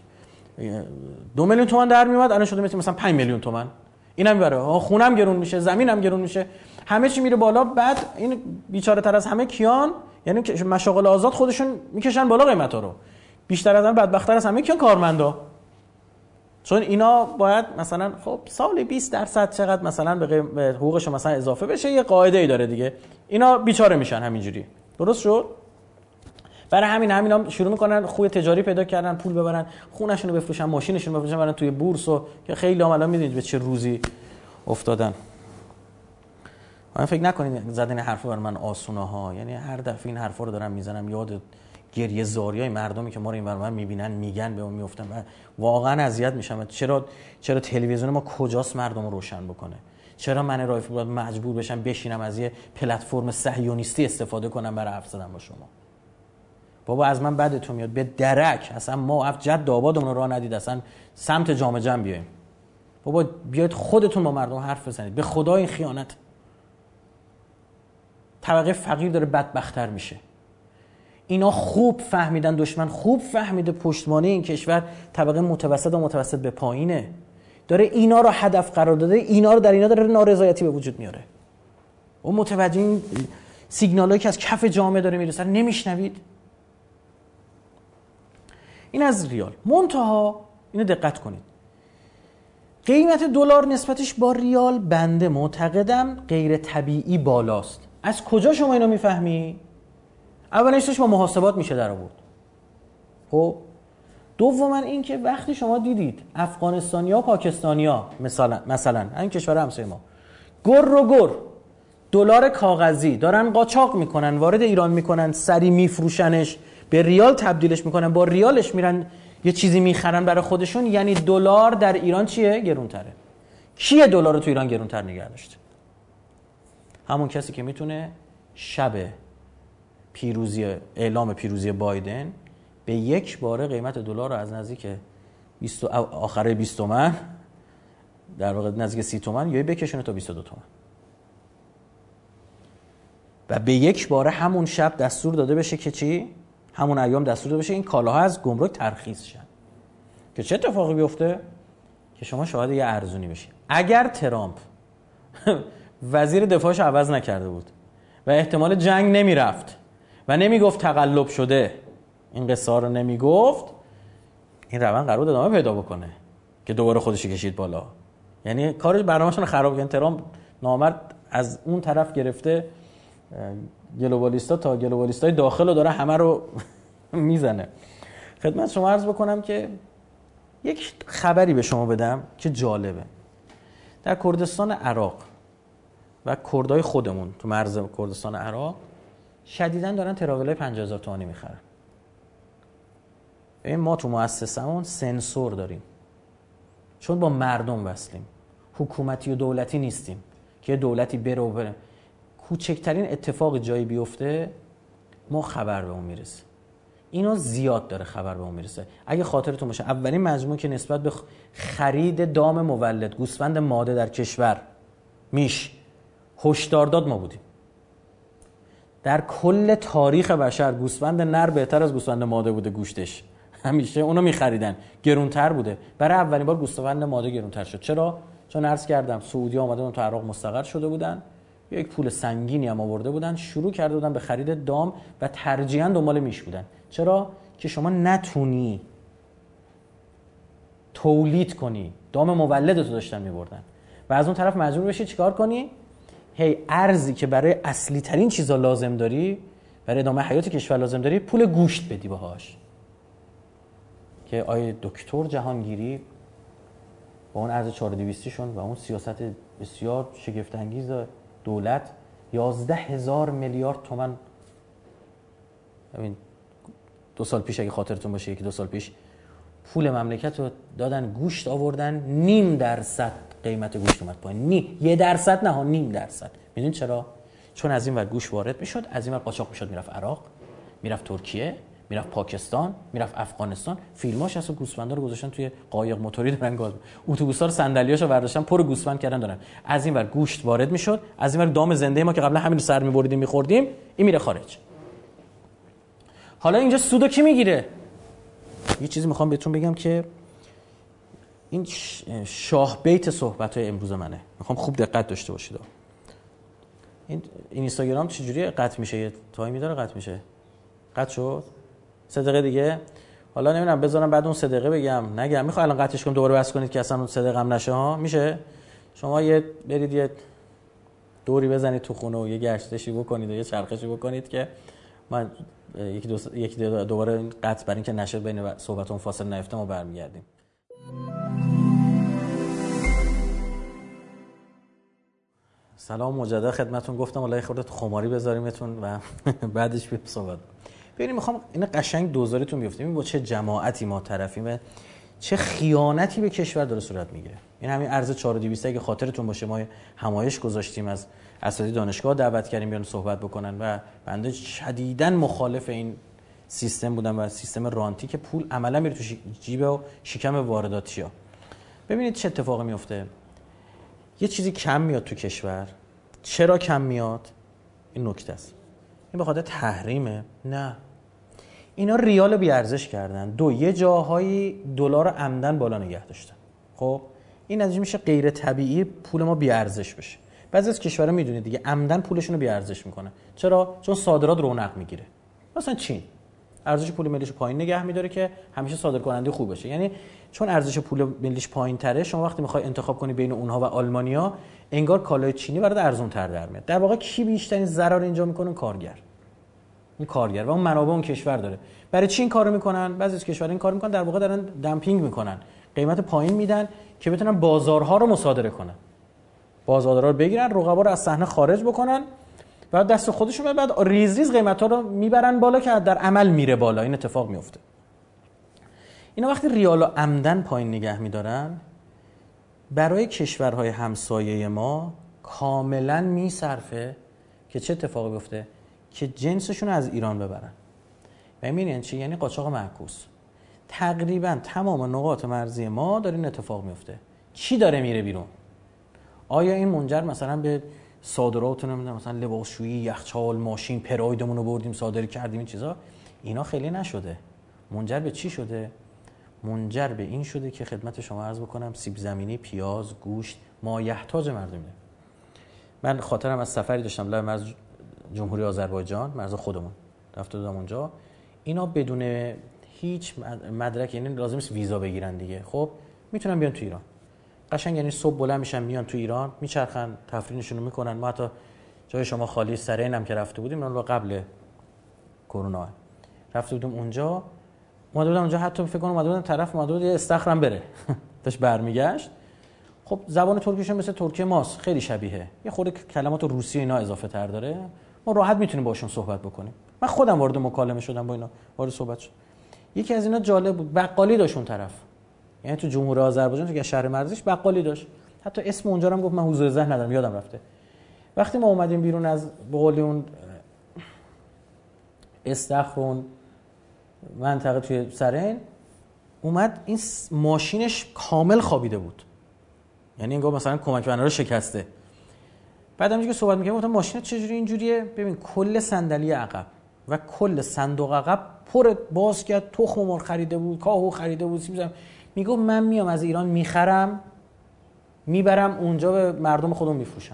2 میلیون تومان در میومد، الان شده مثلا 5 میلیون تومان. اینم میبره، خونم گرون میشه، زمینم گرون میشه، همه چی میره بالا. بعد این بیچاره تر از همه کیان؟ یعنی مشاغل آزاد خودشون میکشن بالا قیمتا رو. بیشتر از همه بدبخت‌تر از همه کیان؟ کارمندا. چون اینا باید مثلا خب سال 20% چقدر مثلا به حقوقش مثلا اضافه بشه، یه قاعده ای داره دیگه. اینا بیچاره میشن همینجوری. درست شد؟ برای همینا شروع میکنن خوی تجاری پیدا کردن، پول ببرن، خونه‌شون رو بفروشن، ماشینشون رو بفروشن، برن توی بورس و که خیلی هم الان میدونید به چه روزی افتادن. من فکر نکنید زدن حرفا برای من آسونه ها، یعنی هر دفعه این حرفا رو دارم میزنم یاد گریه زاریای مردمی که ما رو این برنامه میبینن میگن به اون میافتم و واقعا اذیت میشم. چرا تلویزیون ما کجاست مردم رو روشن بکنه؟ چرا من رایفی باید مجبور بشم بشینم از یه پلتفرم صهیونیستی استفاده کنم برای حرف زدن با شما؟ بابا از من بدتون میاد به درک، اصلا ما جد آبادمون رو راه ندید اصلا سمت جام جم بیایم. بابا بیاید خودتون با مردم حرف بزنید. به خدا این خیانت. طبقه فقیر داره بدبخت‌تر میشه. اینا خوب فهمیدن، دشمن خوب فهمیده پشتوانه این کشور طبقه متوسط و متوسط به پایینه، داره اینا رو هدف قرار داده، اینا رو در اینا داره نارضایتی به وجود میاره. اون متوجه این سیگنالایی که از کف جامعه داره میرسه نمیشنوید؟ این از ریال. منتها اینو دقت کنید، قیمت دلار نسبتش با ریال بنده معتقدم غیر طبیعی بالاست. از کجا شما اینو میفهمی؟ اولش با محاسبات میشه در آورد. خب دوما این که وقتی شما دیدید افغانستانیا و پاکستانیا مثلا این کشور همسایه ما گر دلار کاغذی دارن قاچاق میکنن، وارد ایران میکنن، سری میفروشنش، به ریال تبدیلش میکنن، با ریالش میرن یه چیزی میخرن برای خودشون، یعنی دلار در ایران چیه؟ گرونتره. کیه دلار رو تو ایران گرونتر نگه داشته؟ همون کسی که میتونه شب اعلام پیروزی بایدن به یک باره قیمت دلار رو از نزدیک آخره 20 تومن در واقع نزدیک 30 تومن یا بکشونه تا 22 تومن و به یک باره همون شب دستور داده بشه که چی؟ همون ایام دستور داده بشه این کالاها از گمرک ترخیص شن. که چه اتفاقی بیفته؟ که شما شاهد یه ارزونی بشید. اگر ترامپ وزیر دفاعش عوض نکرده بود و احتمال جنگ نمیرفت و نمیگفت تقلب شده، این قصه ها رو نمیگفت، این روند قرار بود ادامه پیدا بکنه که دوباره خودش کشید بالا. یعنی کارش برنامه‌شون خراب کردن. ترامپ نامرد از اون طرف گرفته گلوبالیستا تا گلوبالیستای داخل رو داره همه رو میزنه. خدمت شما عرض بکنم که یک خبری به شما بدم که جالبه. در کردستان عراق و کردای خودمون تو مرز کردستان عراق شدیداً دارن تراولای 50,000 تومانی میخرن. این ما تو مؤسسمون سنسور داریم، چون با مردم وصلیم، حکومتی و دولتی نیستیم که دولتی بره کوچکترین اتفاق جایی بیفته ما خبر به اون میرسه. اینا زیاد داره خبر به اون میرسه. اگه خاطرتون باشه اولین مجموعه که نسبت به خرید دام مولد گوسفند ماده در کشور هشدار داد ما بودیم. در کل تاریخ بشر گوسفند نر بهتر از گوسفند ماده بوده، گوشتش همیشه اونو میخریدن، گرونتر بوده. برای اولین بار گوسفند ماده گرونتر شد. چرا؟ چون عرض کردم سعودی آمده تو عراق مستقر شده بودن، یک پول سنگینی هم آورده بودن، شروع کرده بودن به خرید دام و ترجیحاً دنبال میش بودن. چرا؟ که شما نتونی تولید کنی، دام مولدتو داشتن میبردن و از اون طرف مجبور بشی چیکار کنی؟ ارزی که برای اصلی ترین چیزا لازم داری، برای ادامه حیات کشور لازم داری، پول گوشت بدی باهاش. که آیه دکتر جهانگیری با اون ارز 4200 شون و اون سیاست بسیار شگفت انگیز دولت 11,000 میلیارد تومان، ببین 2 سال پیش اگه خاطرتون باشه، 1-2 سال پیش پول مملکت رو دادن گوشت آوردن، 0.5% قیمت گوشت اومد پایین. 1% نه 0.5%. میدونید چرا؟ چون از این ور گوشت وارد میشد، از این ور قاچاق میشد، میرفت عراق، میرفت ترکیه، میرفت پاکستان، میرفت افغانستان. فیلماش هست گوسفندا رو گذاشتن توی قایق موتوری دارن گاز، اتوبوسا رو صندلیاشو برداشتن پر گوسفند کردن دارن. از این ور گوشت وارد میشد، از این ور دام زنده ما که قبلا همین رو سر میبریدیم میخوردیم، این میره خارج. حالا اینجا سودو کی میگیره؟ یه چیزی میخوام بهتون بگم که این شاه بیت صحبت‌های امروز منه، میخوام خوب دقت داشته باشید. این اینستاگرام چجوری قطع میشه؟ یه تایمی داره قطع میشه. قطع شد 3 دقیقه دیگه. حالا نمیدونم بذارم بعد اون 3 دقیقه بگم نگم، میخوام الان قطعش کنم دوباره بس کنید که اصلا اون 3 دقیقه هم نشه ها. میشه شما برید یه دوری بزنید تو خونه و یه گشتشی بکنید و یه چرخشی بکنید که من یکی دوباره قطع برای اینکه نشه بین صحبتون فاصله نیفته ما برمیگردیم. سلام مجدد خدمتتون. گفتم والله خودت خماری بذاریمتون و بعدش بیام صحبت. ببینید میخوام این قشنگ دوزاریتون بیفته. این با چه جماعتی ما طرفیم، چه خیانتی به کشور داره صورت میگیره. این همین ارز 4200 اگه خاطرتون باشه ما همایش گذاشتیم، از اساتید دانشگاه دعوت کردیم بیان صحبت بکنن و بنده شدیداً مخالف این سیستم بودم و سیستم رانتی که پول عملا میره تو جیب و شکم وارداتی‌ها. ببینید چه اتفاقی میفته. یه چیزی کم میاد تو کشور. چرا کم میاد؟ این نکته است. این به خاطر تحریمه؟ نه. اینا ریال بی ارزش کردن. یه جاهایی دلار عمدن بالا نگه داشتن. خب این نتیجه میشه غیر طبیعی پول ما بی ارزش بشه. بعضی از کشورها میدونید دیگه عمدن پولشون رو بی ارزش میکنه. چرا؟ چون صادرات رونق میگیره. مثلا چین. ارزش پول ملیش پایین نگه می‌داره که همیشه صادرکننده خوب باشه. یعنی چون ارزش پول ملیش پایین‌تره، شما وقتی می‌خوای انتخاب کنی بین اونها و آلمانیا، انگار کالای چینی برات ارزان‌تر در میاد. در واقع کی بیشترین ضرر اینجا می‌کنه؟ کارگر. این کارگر و اون منابع اون کشور داره. برای چی این کارو می‌کنن؟ بعضی از کشورها این کارو می‌کنن، در واقع دارن دمپینگ می‌کنن. قیمت پایین میدن که بتونن بازارها رو مصادره کنن. بازارها رو بگیرن، رقبا رو از صحنه خارج بکنن و دست خودشون بعد ریز ریز قیمتا رو میبرن بالا که در عمل میره بالا. این اتفاق میفته. اینا وقتی ریال رو عمدن پایین نگه میدارن، برای کشورهای همسایه ما کاملا میصرفه که چه اتفاقی بیفته؟ که جنسشون رو از ایران ببرن. و میبینین چی؟ یعنی قاچاق معکوس. تقریبا تمام نقاط مرزی ما داره این اتفاق میفته. چی داره میره بیرون؟ آیا این منجر مثلا به صادرات نمیدونم مثلا لباسشویی، یخچال، ماشین، پرایدمون رو بردیم صادر کردیم این چیزا؟ اینا خیلی نشده. منجر به چی شده؟ منجر به این شده که خدمت شما عرض بکنم سیب زمینی، پیاز، گوشت مایحتاج مردمه. من خاطرم از سفری داشتم لای مرز جمهوری آذربایجان، مرز خودمون. رفته بودم اونجا. اینا بدون هیچ مدرک، یعنی لازم نیست ویزا بگیرن دیگه. خب میتونن بیان تو ایران. قشنگ یعنی صبح بلند میشن میان تو ایران، میچرخن، تفریحشون رو میکنن. ما حتی جای شما خالی سرین هم که رفته بودیم، اون رو قبل کرونا رفته بودیم اونجا. اومده بودم اونجا، حتی فکر کنم اومده بودم طرف اومده بود یه استخرم بره. داش برمیگشت. خب زبان ترکیش مثل ترکی ماست، خیلی شبیه. یه خورده کلمات روسی اینا اضافه تر داره. ما راحت میتونیم باشون صحبت بکنیم. من خودم وارد مکالمه شدم با اینا، وارد صحبت شدم. یکی از اینا جالب بود، بقالی داشت اون طرف. یعنی تو جمهوری آذربایجان تو شهر مرزش بقالی داشت. حتی اسم اونجا رو هم گفت، من حضور ذهن ندارم، یادم رفته. وقتی ما اومدیم بیرون از بقول اون استخرون منطقه توی سرین، اومد این ماشینش کامل خوابیده بود. یعنی انگار مثلا کمک بنر رو شکسته. بعد همینجوری که صحبت می‌کردم گفتم ماشینت چجوری اینجوریه؟ ببین کل صندلی عقب و کل صندوق عقب پر باز کرد، تخم مرغ خریده بود، کاهو خریده بود، میگم من میام از ایران میخرم میبرم اونجا به مردم خودم میفروشم.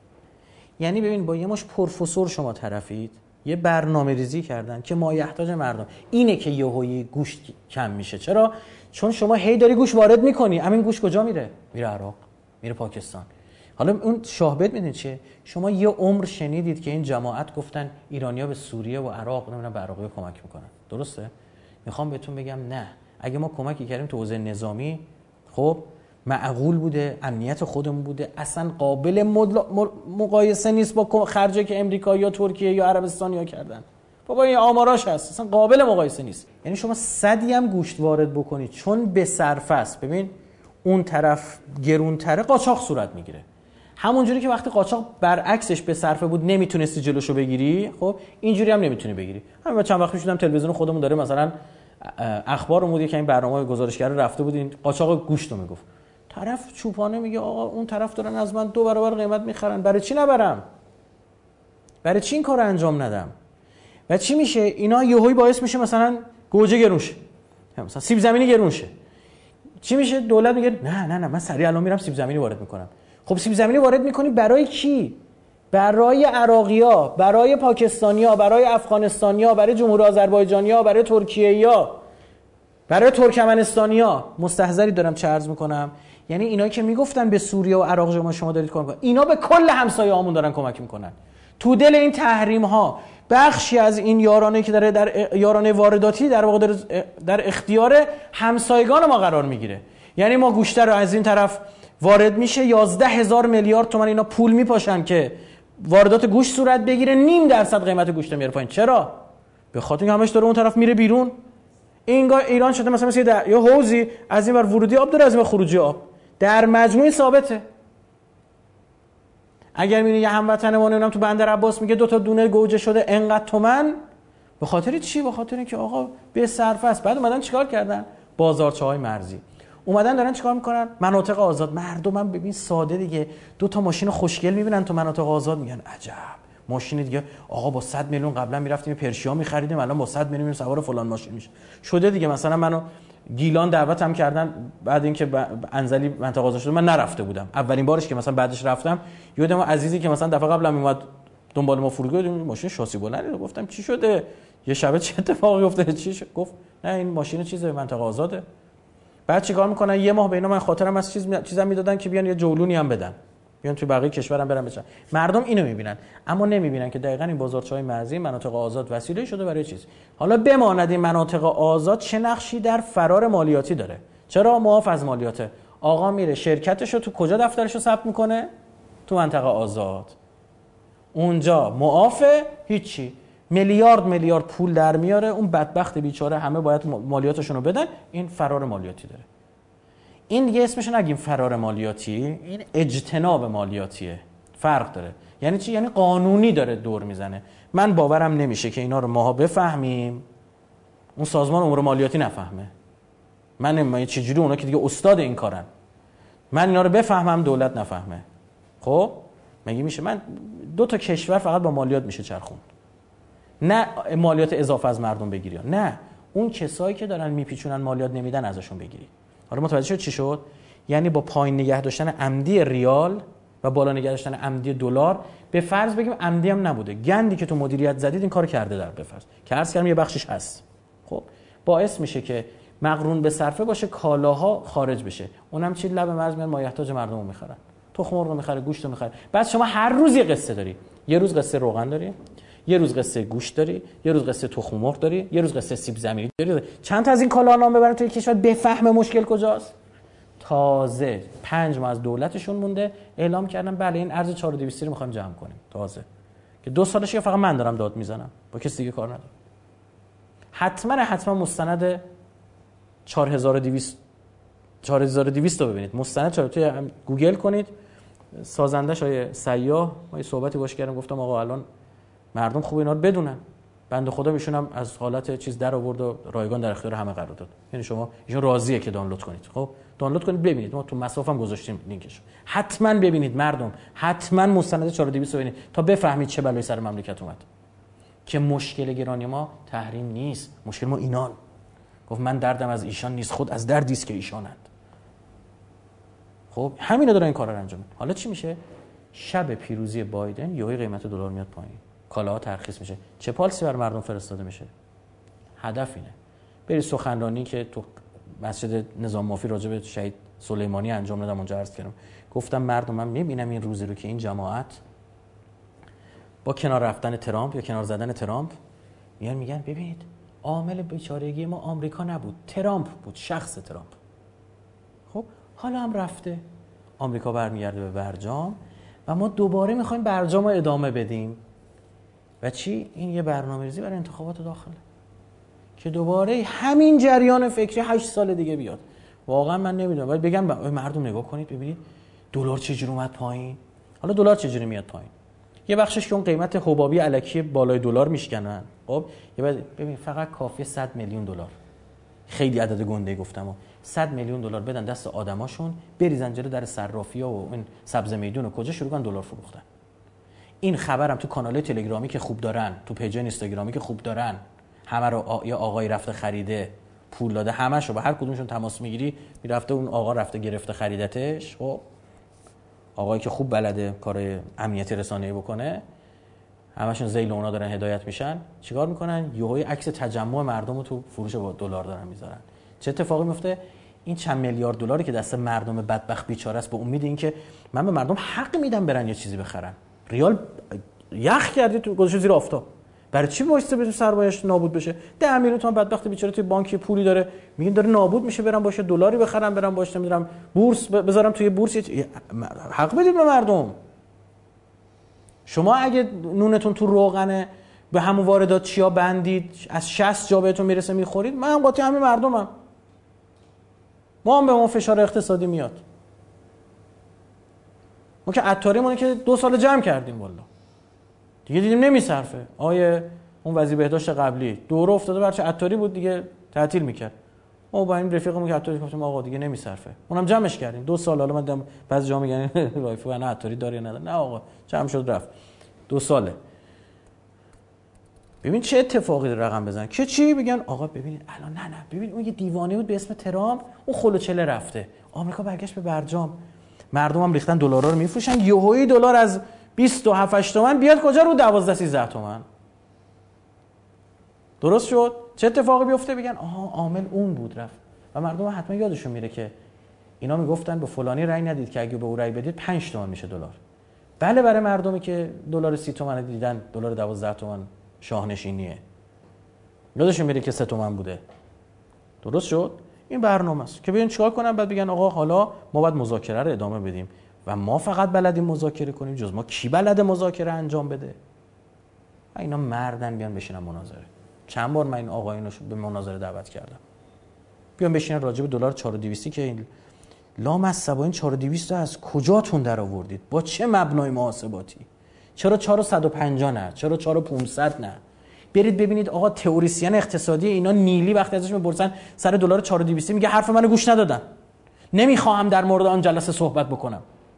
یعنی ببین با یه مش پروفسور شما طرفید، یه برنامه‌ریزی کردن که مایحتاج مردم اینه که یهویی گوشت کم میشه. چرا؟ چون شما هی داری گوشت وارد میکنی. همین گوشت کجا میره؟ میره عراق، میره پاکستان. حالا اون شاهد میدونید چیه؟ شما یه عمر شنیدید که این جماعت گفتن ایرانیا به سوریه و عراق نمیدونم به عراقی کمک میکنن. درسته؟ میخوام بهتون بگم نه. اگه ما کمکی کردیم تو حوزه نظامی، خب معقول بوده، امنیت خودمون بوده، اصلا قابل مقایسه نیست با خرجی که امریکا یا ترکیه یا عربستان یا کردن. بابا این آماراش هست، اصلا قابل مقایسه نیست. یعنی شما 100 هم گوشت وارد بکنید چون به صرفه است. ببین اون طرف گرونتره، قاچاق صورت میگیره. همونجوری که وقتی قاچاق برعکسش به صرفه بود نمیتونستی جلوشو بگیری، خب اینجوری هم نمیتونی بگیری. همین چند وقت میشدم تلویزیون خودمون داره مثلا اخبار بود که این برنامه گزارشگر رفته بود این قاچاق گوشت رو میگفت. طرف چوپانه میگه آقا اون طرف دارن از من 2 برابر قیمت میخرن، برای چی نبرم؟ برای چی این کارو انجام ندم؟ و چی میشه؟ اینا یهویی باعث میشه مثلا گوجه گرون شه، مثلا سیب زمینی گرون شه. چی میشه؟ دولت میگه نه من سریع الان میرم سیب زمینی وارد میکنم. خب سیب زمینی وارد میکنی برای کی؟ برای عراقی‌ها، برای پاکستانی‌ها، برای افغانستانی‌ها، برای جمهوری آذربایجانی‌ها، برای ترکیه‌ای‌ها، برای ترکمنستانی‌ها. مستحضری دارم چه عرض میکنم؟ یعنی اینایی که میگفتن به سوریه و عراق شما دارید کمک میکنن، اینا به کل همسایه‌هامون دارن کمک میکنن. تو دل این تحریم‌ها بخشی از این یارانه که داره در یارانه وارداتی در واقع در اختیار همسایگان ما قرار میگیره. یعنی ما گوشت رو از این طرف وارد میشه، 11,000 میلیارد تومان اینا پول میپاشن که واردات گوشت صورت بگیره، 0.5% قیمت گوشت میاره پایین. چرا؟ به خاطر اینکه همش داره اون طرف میره بیرون. ایران شده مثلا یه حوضی از این ور ورودی آب داره، از این ور خروجی آب، در مجموع ثابته. اگر میبینی یه هموطنمون اونم تو بندر عباس میگه 2 تا دونه گوجه شده انقدر تومن، به خاطر چی؟ به خاطر اینکه آقا به صرفه است. بعد اومدن چیکار کردن؟ بازارچه‌های مرزی اومدن دارن چیکار میکنن؟ مناطق آزاد. مردمم ببین ساده دیگه، 2 تا ماشین خوشگل میبینن تو مناطق آزاد میگن عجب ماشین دیگه، آقا با 100 میلیون قبلا میرفتیم پرشیا میخریدیم، الان با 100 میلیون سوار فلان ماشین میشه شده دیگه. مثلا منو گیلان دعوتم کردن بعد اینکه انزلی منطقه آزاد شد، من نرفته بودم. اولین بارش که مثلا بعدش رفتم، یادم عزیزی که مثلا دفعه قبلم اومد دنبال ما فرودگاه دیدم ماشین شاسی بلندی، گفتم چی شده؟ یه شب چه اتفاقی افتاده؟ چی شد؟ گفت نه این ماشین چیزه منطقه آزاده. بعد چیکار میکنن؟ یه ماه به اینا من خاطرم از چیزا میدادن که بیان یه جولونی هم بدن، بیان توی بقیه کشورم برن بچن. مردم اینو میبینن اما نمیبینن که دقیقاً این بازارچه‌های مرزی مناطق آزاد وسیله شده برای چیز. حالا بماند این مناطق آزاد چه نقشی در فرار مالیاتی داره. چرا معاف از مالیاته؟ آقا میره شرکتشو تو کجا دفترشو ثبت میکنه؟ تو منطقه آزاد. اونجا معافه، هیچی، میلیارد پول در میاره، اون بدبخت بیچاره همه باید مالیاتشون رو بدن. این فرار مالیاتی داره. این دیگه اسمش نگیم فرار مالیاتی، این اجتناب مالیاتیه. فرق داره. یعنی چی؟ یعنی قانونی داره دور میزنه. من باورم نمیشه که اینا رو ماها بفهمیم اون سازمان امور مالیاتی نفهمه. من چجوری اونا که دیگه استاد این کارن، من اینا رو بفهمم دولت نفهمه؟ خب مگه میشه؟ من 2 تا کشور فقط با مالیات میشه چرخوند، نه مالیات اضافه از مردم بگیری، نه اون کسایی که دارن میپیچونن مالیات نمیدن ازشون بگیری. حالا متوجه شد چی شد؟ یعنی با پایین نگه داشتن عمدی ریال و بالا نگه داشتن عمدی دلار، به فرض بگیم عمدی هم نبوده، گندی که تو مدیریت زدید این کارو کرده در بفرض که عرض کردم یه بخشش هست، خب باعث میشه که مقرون به صرفه باشه، کالاها خارج بشه، اونم چی لب مرز میان مایحتاج مردمو میخرن، تخم مرغ میخره، گوشت میخره. بعد شما هر روز یه قصه داری، یه روز قصه روغن داری، یه روز قصه گوشت داری، یه روز قصه تخم مرغ داری، یه روز قصه سیب زمینی داری. چند تا از این کالا نام ببرن توی کشور بفهمه مشکل کجاست. تازه 5 ماه از دولتشون مونده اعلام کردن بله این ارز 4200 رو میخوایم جمع کنیم، تازه که 2 سالشه فقط من دارم داد میزنم، با کسی دیگه کار ندارم. حتما مستند 4200 رو ببینید، مستند توی گوگل کنید. سازندش آیه سیاح، ما یه صحبتی باش کردم، گفتم آقا الان مردم خوب اینا رو بدونن، بنده خدا میشونم از حالت چیز در آورد و رایگان در اختیار همه قرار داد. یعنی شما ایشون راضیه که دانلود کنید، خب دانلود کنید ببینید، ما تو مصرفم گذاشتیم لینکش، حتما ببینید مردم، حتما مستند 4200 رو ببینید تا بفهمید چه بلایی سر مملکت اومد. که مشکل گرانی ما تحریم نیست، مشکل ما اینان. گفت من دردم از ایشان نیست، خود از دردی است که ایشانند. خب همینا دارن این کارا رو انجام میدن. حالا چی میشه؟ شب پیروزی بایدن یهو قیمت دلار میاد پایین، کالاها ترخیص میشه. چه پالیسی بر مردم فرستاده میشه؟ هدف اینه. بری سخنرانی که تو مسجد نظام مافی راجع به شهید سلیمانی انجام دادم، اونجا عرض کردم، گفتم مردم من میبینم این روزی رو که این جماعت با کنار رفتن ترامپ یا کنار زدن ترامپ میگن ببینید عامل بیچارگی ما آمریکا نبود، ترامپ بود، شخص ترامپ. خب حالا هم رفته، آمریکا برمیگرده به برجام و ما دوباره میخوایم برجام رو ادامه بدیم. و چی؟ این یه برنامه‌ریزی برای انتخابات داخله که دوباره همین جریان فکری 8 سال دیگه بیاد. واقعا من نمیدونم، ولی بگم مردم نگاه کنید ببینید دلار چجوری اومد پایین. حالا دلار چجوری میاد پایین؟ یه بخشش که اون قیمت حبابی الکی بالای دلار میشکنن. خب ببین فقط کافیه 100 میلیون دلار، خیلی عدد گنده گفتم، 100 میلیون دلار بدن دست آدماشون، بریزن جلو در صرافی‌ها و این سبز میدون و کجا شروع کنن دلار فروختن. این خبرم تو کانال تلگرامی که خوب دارن، تو پیج اینستاگرامی که خوب دارن، همه رو یا آقای رفته خریده پول داده، همه‌شو با هر کدومشون تماس میگیری، میرفته اون آقا رفته گرفته خریدتش. خب آقایی که خوب بلده کار امنیتی رسانه‌ای بکنه، همشون ذیل اونا دارن هدایت میشن، چیکار میکنن؟ یهوی عکس تجمع مردم رو تو فروش با دلار دارن میذارن. چه اتفاقی میفته؟ این چند میلیارد دلاری که دست مردم بدبخت بیچاره است، به امید اینکه من به مردم حق میدم برن یه چیزی بخرن، ریال یخ کردی تو گذاشته زیر آفتاب، برای چی واسه به سرمایه‌اش نابود بشه؟ 10 میلیون تومان بدبخت بیچاره توی بانکی پولی داره، میگن داره نابود میشه، برم باشه دلاری بخرم، برم باشه نمیدونم بورس بذارم توی بورس. حق بدید به مردم. شما اگه نونتون تو روغنه به همون واردات چیا بندید، از 60 جا بهتون میرسه میخورید، من هم قاطی همین مردمم. ما هم به ما فشار اقتصادی میاد. ما که عطاریمونه که 2 سال جمع کردیم والا، دیگه دیدیم نمیصرفه. آیه اون وزیر بهداشت قبلی دوره افتاده برچه عطاری بود دیگه تعطیل میکرد. ما با این رفیقمون که عطاری گفتیم آقا دیگه نمیصرفه، اونم جمعش کردیم 2 سال. حالا من بعضی جا میگن وایفو نه عطاری داره نه، نه آقا جمع شد رفت 2 ساله. ببین چه اتفاقی در رقم بزن که چی میگن آقا ببینید الان نه ببین اون یه دیوانه بود به اسم ترامپ، اون خلوچله رفته، آمریکا برگشت به برجام، مردم هم ریختن دلارا رو میفروشن، یهویی دلار از 27 تومن بیاد کجا؟ رو 12 13 تومن. درست شد؟ چه اتفاقی بیفته؟ بگن آها عامل اون بود رفت. و مردم حتما یادشون میره که اینا میگفتن به فلانی رأی ندید که اگه به او رأی بدید 5 تومن میشه دلار. بله، برای مردمی که دلار 30 تومن دیدن دلار 12 تومن شاهنشینیه. یادشون میره که 3 تومن بوده. درست شد؟ این برنامه است که بیان چیکار کنن، بعد بگن آقا حالا ما باید مذاکره رو ادامه بدیم و ما فقط بلدیم مذاکره کنیم، جز ما کی بلد مذاکره انجام بده؟ اینا مردن بیان بشینن مناظره. چند بار من این آقایونو به مناظره دعوت کردم، بیان بشینن راجع به دلار 4200 که این لامصب این 4200 از کجاتون در آوردید؟ با چه مبنای محاسباتی؟ چرا 4150 نه؟ چرا 4500 نه؟ برید ببینید آقا تئوریسین اقتصادی اینا نیلی وقتی ازش میپرسن سر دلار 4200 میگه حرف منو گوش ندادن، نمیخوام در مورد آن جلسه صحبت بکنم.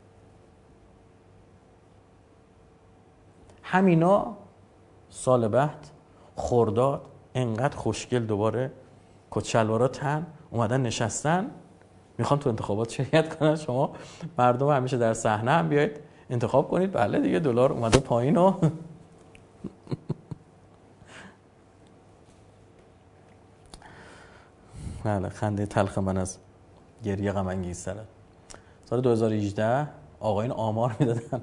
همینا سال بعد خرداد انقدر خوشگل دوباره کچلوارا تن اومدن نشستن میخوان تو انتخابات شرکت کنن. شما مردم همیشه در صحنه هم بیاید انتخاب کنید. بله دیگه دلار اومده پایین و بله خنده تلخ من از گریه غم انگیزتره. سال 2018 آقایون آمار میدادن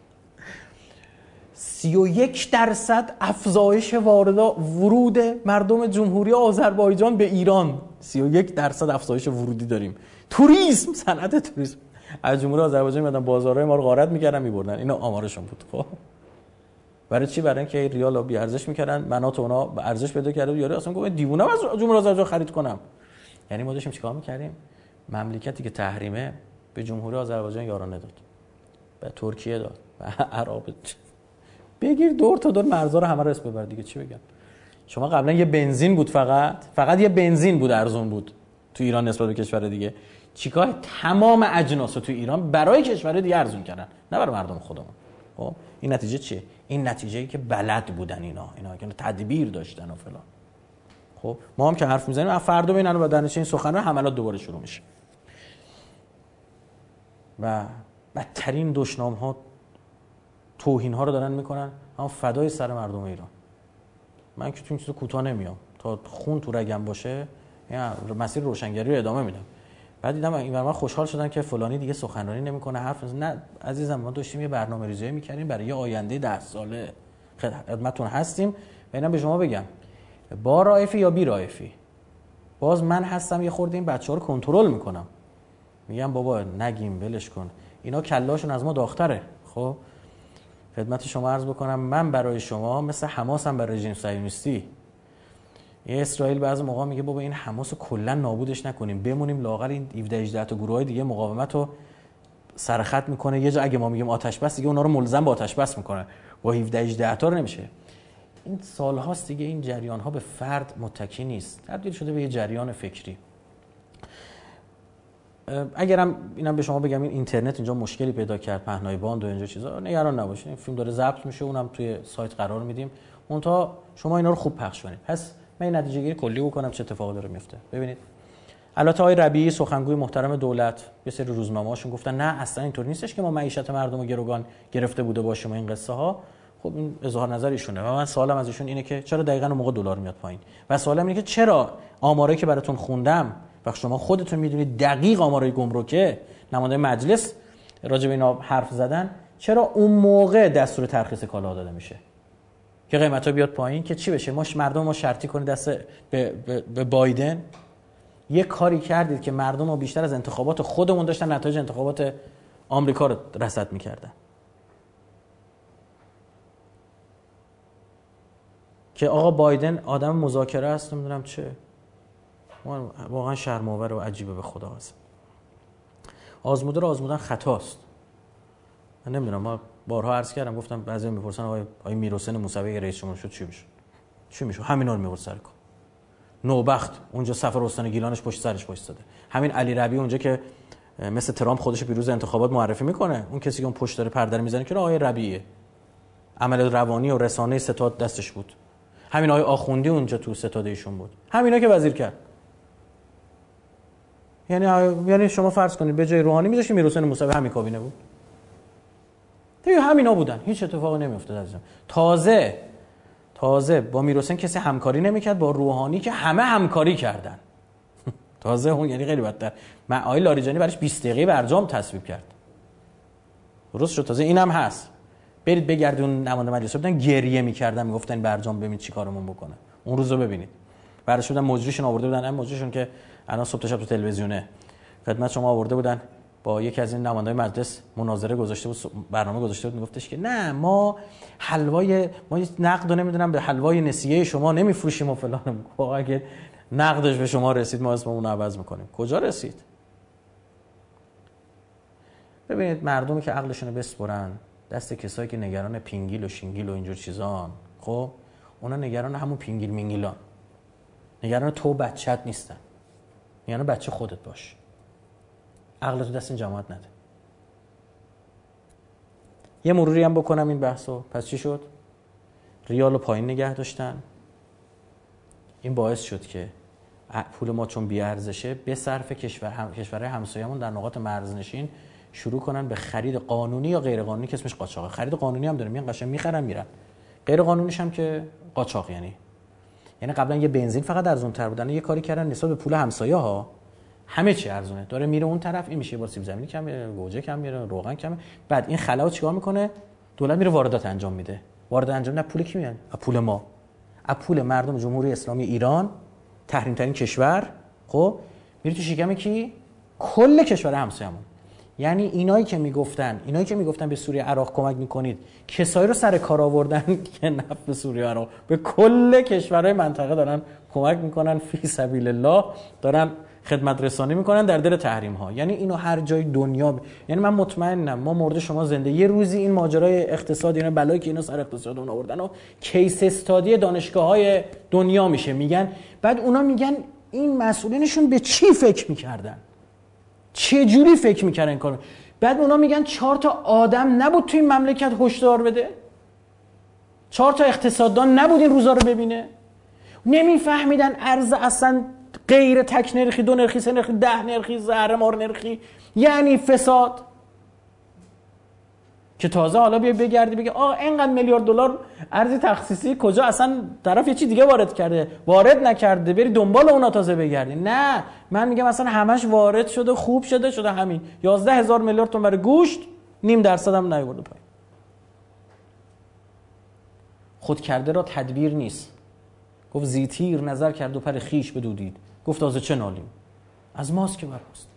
31% افزایش ورود مردم جمهوری آذربایجان به ایران. 31% افزایش ورودی داریم. توریسم، صنعت توریسم. از جمهوری آذربایجان میادن بازارهای ما رو غارت میکردن میبردن. اینا آمارشون بود. خب برای چی؟ برای اینکه ریال بی ارزش میکردن، منات اونا ارزش پیدا کرده بود. یارو اصلا گفت دیوونه‌ام از جمهوری آذربایجان خرید کنم. یعنی ما داشتیم چیکار میکردیم؟ مملکتی که تحریمه به جمهوری آذربایجان یارانه داد، به ترکیه داد، به عراق. بگیر دور تا دور مرزا رو همه رو اسم ببر دیگه چی بگم. شما قبلا یه بنزین بود، فقط یه بنزین بود ارزون بود تو ایران نسبت به کشور دیگه. چیکار؟ تمام اجناس رو تو ایران برای کشور دیگه ارزون کردن، نه برای مردم خودمون. خب این نتیجه چیه؟ این نتیجه‌ای که بلد بودن اینا که تدبیر داشتن و فلان. خب ما هم که حرف میزنیم فردا ببین الان با دانش این سخنرانی حملات دوباره شروع میشه و بدترین دشنام‌ها توهین‌ها رو دارن میکنن، اما فدای سر مردم ایران. من که تو این چیزا کوتاه نمیام تا خون تو رگم باشه، یعنی مسیر روشنگری رو ادامه میدم. بعد دیدم این من خوشحال شدن که فلانی دیگه سخنرانی نمیکنه، حرف نه عزیزم، ما داشتیم یه برنامه‌ریزی می‌کردیم برای یه آینده 10 ساله. خدمتتون هستیم. ببینم به شما بگم با رائفی یا بی رائفی، باز من هستم یه خورده این بچه‌ها رو کنترل میکنم، میگم بابا نگیم ولش کن، اینا کلاشون از ما داغ‌تره. خب خدمت شما عرض بکنم من برای شما مثل حماسم برای رژیم صهیونیستی. یه اسرائیل بعضی موقع میگه بابا این حماس رو کلا نابودش نکنیم، بمونیم لااقل این 17 18 تا گروهای دیگه مقاومت رو سرخط میکنه. یه جا اگه ما میگیم آتش بس دیگه اونا رو ملزم به آتش بس میکنه، با 17 18 تا رو نمیشه. این سال‌هاست دیگه این جریان‌ها به فرد متکی نیست، تبدیل شده به یه جریان فکری. اگرم اینم به شما بگم این اینترنت اینجا مشکلی پیدا کرد، پهنای باند و اینجا چیزا، نگران نباشید، این فیلم داره ضبط میشه، اونم توی سایت قرار میدیم، منتها شما اینا رو خوب پخش کنید. پس من این نتیجه گیری کلی بکنم چه اتفاقی داره میفته. ببینید البته آقای ربیعی سخنگوی محترم دولت یه سری روزنامه‌هاشون گفتن نه اصلا اینطور نیستش که ما معیشت مردم رو گروگان گرفته بوده باشیم این قصه ها. خب این اظهار نظر ایشونه و من سوالم از ایشون اینه که چرا دقیقاً اون موقع دلار میاد پایین، و سوالم اینه که چرا آمارایی که براتون خوندم وقتی شما خودتون میدونید دقیق آمارای گمرکه نماینده مجلس راجع به اینا حرف زدن، چرا اون موقع دستور ترخیص کالا داده میشه که قیمتا بیاد پایین که چی بشه؟ مردم ما شرطی کنید دست به بایدن. یه کاری کردید که مردم ما بیشتر از انتخابات خودمون داشتن نتایج انتخابات آمریکا رو رصد میکردن، که آقا بایدن آدم مذاکره است نمیدونم چه. واقعا شرم‌آور و عجیبه به خدا هست. آزموده رو آزمودن خطاست. من نمیدونم، ما بارها عرض کردم گفتم بعضی میپرسن آقای میرحسین موسوی رئیس جمهور شد چی میشه؟ همینا رو میورد سر کار. نوبخت اونجا سفر استان گیلانش پشت سرش وایساده. همین علی ربیعی اونجا که مثل ترامپ خودش پیروز انتخابات معرفی میکنه، اون کسی که اون پشت داره پرده میزنه که آقای ربیعیه. عمل روانی و رسانه ستاد دستش بود. همین آقای آخوندی اونجا تو ستاد ایشون بود. همینا که وزیر کرد. یعنی شما فرض کنید به جای روحانی میذاشید میرحسین موسوی همین کابینه بود. دیگه همینا بودن، هیچ اتفاقی نمیافتاد عزیزم. تازه با میرحسین کسی همکاری نمیکرد، با روحانی که همه همکاری کردن. تازه اون یعنی خیلی بدتر. آقای لاریجانی براش 20 دقیقه برجام تصویب کرد. درست شد. تازه اینم هست. برید بگردید اون نماینده مجلس بودن گریه می‌کردن، میگفتن برجام ببین چی کارمون بکنه. اون روزو ببینید. براش بودن مجریشون آورده بودن، هم مجریشون که الان صبح تا شب تو تلویزیونه خدمت شما آورده بودن، با یکی از این نمایندگان مجلس مناظره گذاشته بود، برنامه گذاشته بود، میگفتش که نه ما نقد نمیدونم به حلوای نسیه شما نمیفروشیم و فلان. اگه نقدش به شما رسید ما اسممون رو عوض میکنیم. کجا رسید؟ ببینید مردمی که عقلشون رو بسپرن دست کسایی که نگران پینگیل و شینگیل و اینجور چیزان، خب اونا نگران همون پینگیل مینگیلان، نگران تو بچت نیستن، یعنی بچه خودت باش، عقلتو دست این جماعت نده. یه مروری هم بکنم این بحثو. پس چی شد؟ ریالو پایین نگه داشتن، این باعث شد که پول ما چون بی ارزشه به صرف کشورهای همسایه‌مون در نقاط مرزنشین شروع کنن به خرید قانونی یا غیر قانونی که اسمش قاچاقه. خرید قانونی هم داره، میان قشنگ میخرن میرن. غیر قانونیش هم که قاچاق. یعنی قبلا یه بنزین فقط ارزان‌تر بود، یه کاری کردن نسبت به پول همسایه‌ها همه چی ارزونه، داره میره اون طرف، این میشه با سیب زمینی کم میره، گوجه کم میره، روغن کم. بعد این خلاو چیکار میکنه؟ دولت میره واردات انجام میده. واردات انجام نه پول کی میاد؟ پول ما، پول مردم جمهوری اسلامی ایران، تحریم ترین کشور. خب میره تو شکم کی؟ کل کشور همسایه‌مون. یعنی اینایی که میگفتن به سوریه عراق کمک میکنید، کسایی رو سر کار آوردن که نفت به سوریه عراق، به کل کشورهای منطقه دارن کمک میکنن فی سبیل الله، دارن خدمت رسانی میکنن در دل تحریم ها. یعنی اینو هر جای دنیا یعنی من مطمئنم ما مورد شما زنده یه روزی این ماجرای اقتصادی، اینا بلایی که اینا سر اقتصاد اون آوردن و کیس استادی دانشگاه‌های دنیا میشه میگن. بعد اونا میگن این مسئولینشون به چی فکر میکردن، چه جوری فکر میکردن این کارو. بعد اونا میگن 4 تا آدم نبود تو این مملکت هشدار بده، 4 تا اقتصاددان نبود این روزا رو ببینه، نمیفهمیدن ارز اصلا غیر تک نرخی، 2 نرخی، 3 نرخی، 10 نرخی، زهرمار نرخی یعنی فساد. که تازه حالا بیا بگردی بگی آقا اینقدر میلیارد دلار ارز تخصیصی کجا، اصلا طرف یه چی دیگه وارد کرده، وارد نکرده، بری دنبال اونا تازه بگردی. نه من میگم اصلا همش وارد شده، خوب شده همین 11,000 میلیارد تومان برای گوشت، 0.5% هم نیورده پایین. خود کرده را تدبیر نیست. گفت زیتیر نظر کرد و پر خیش بدودید، گفت تازه چه نالیم، از ماست که براست.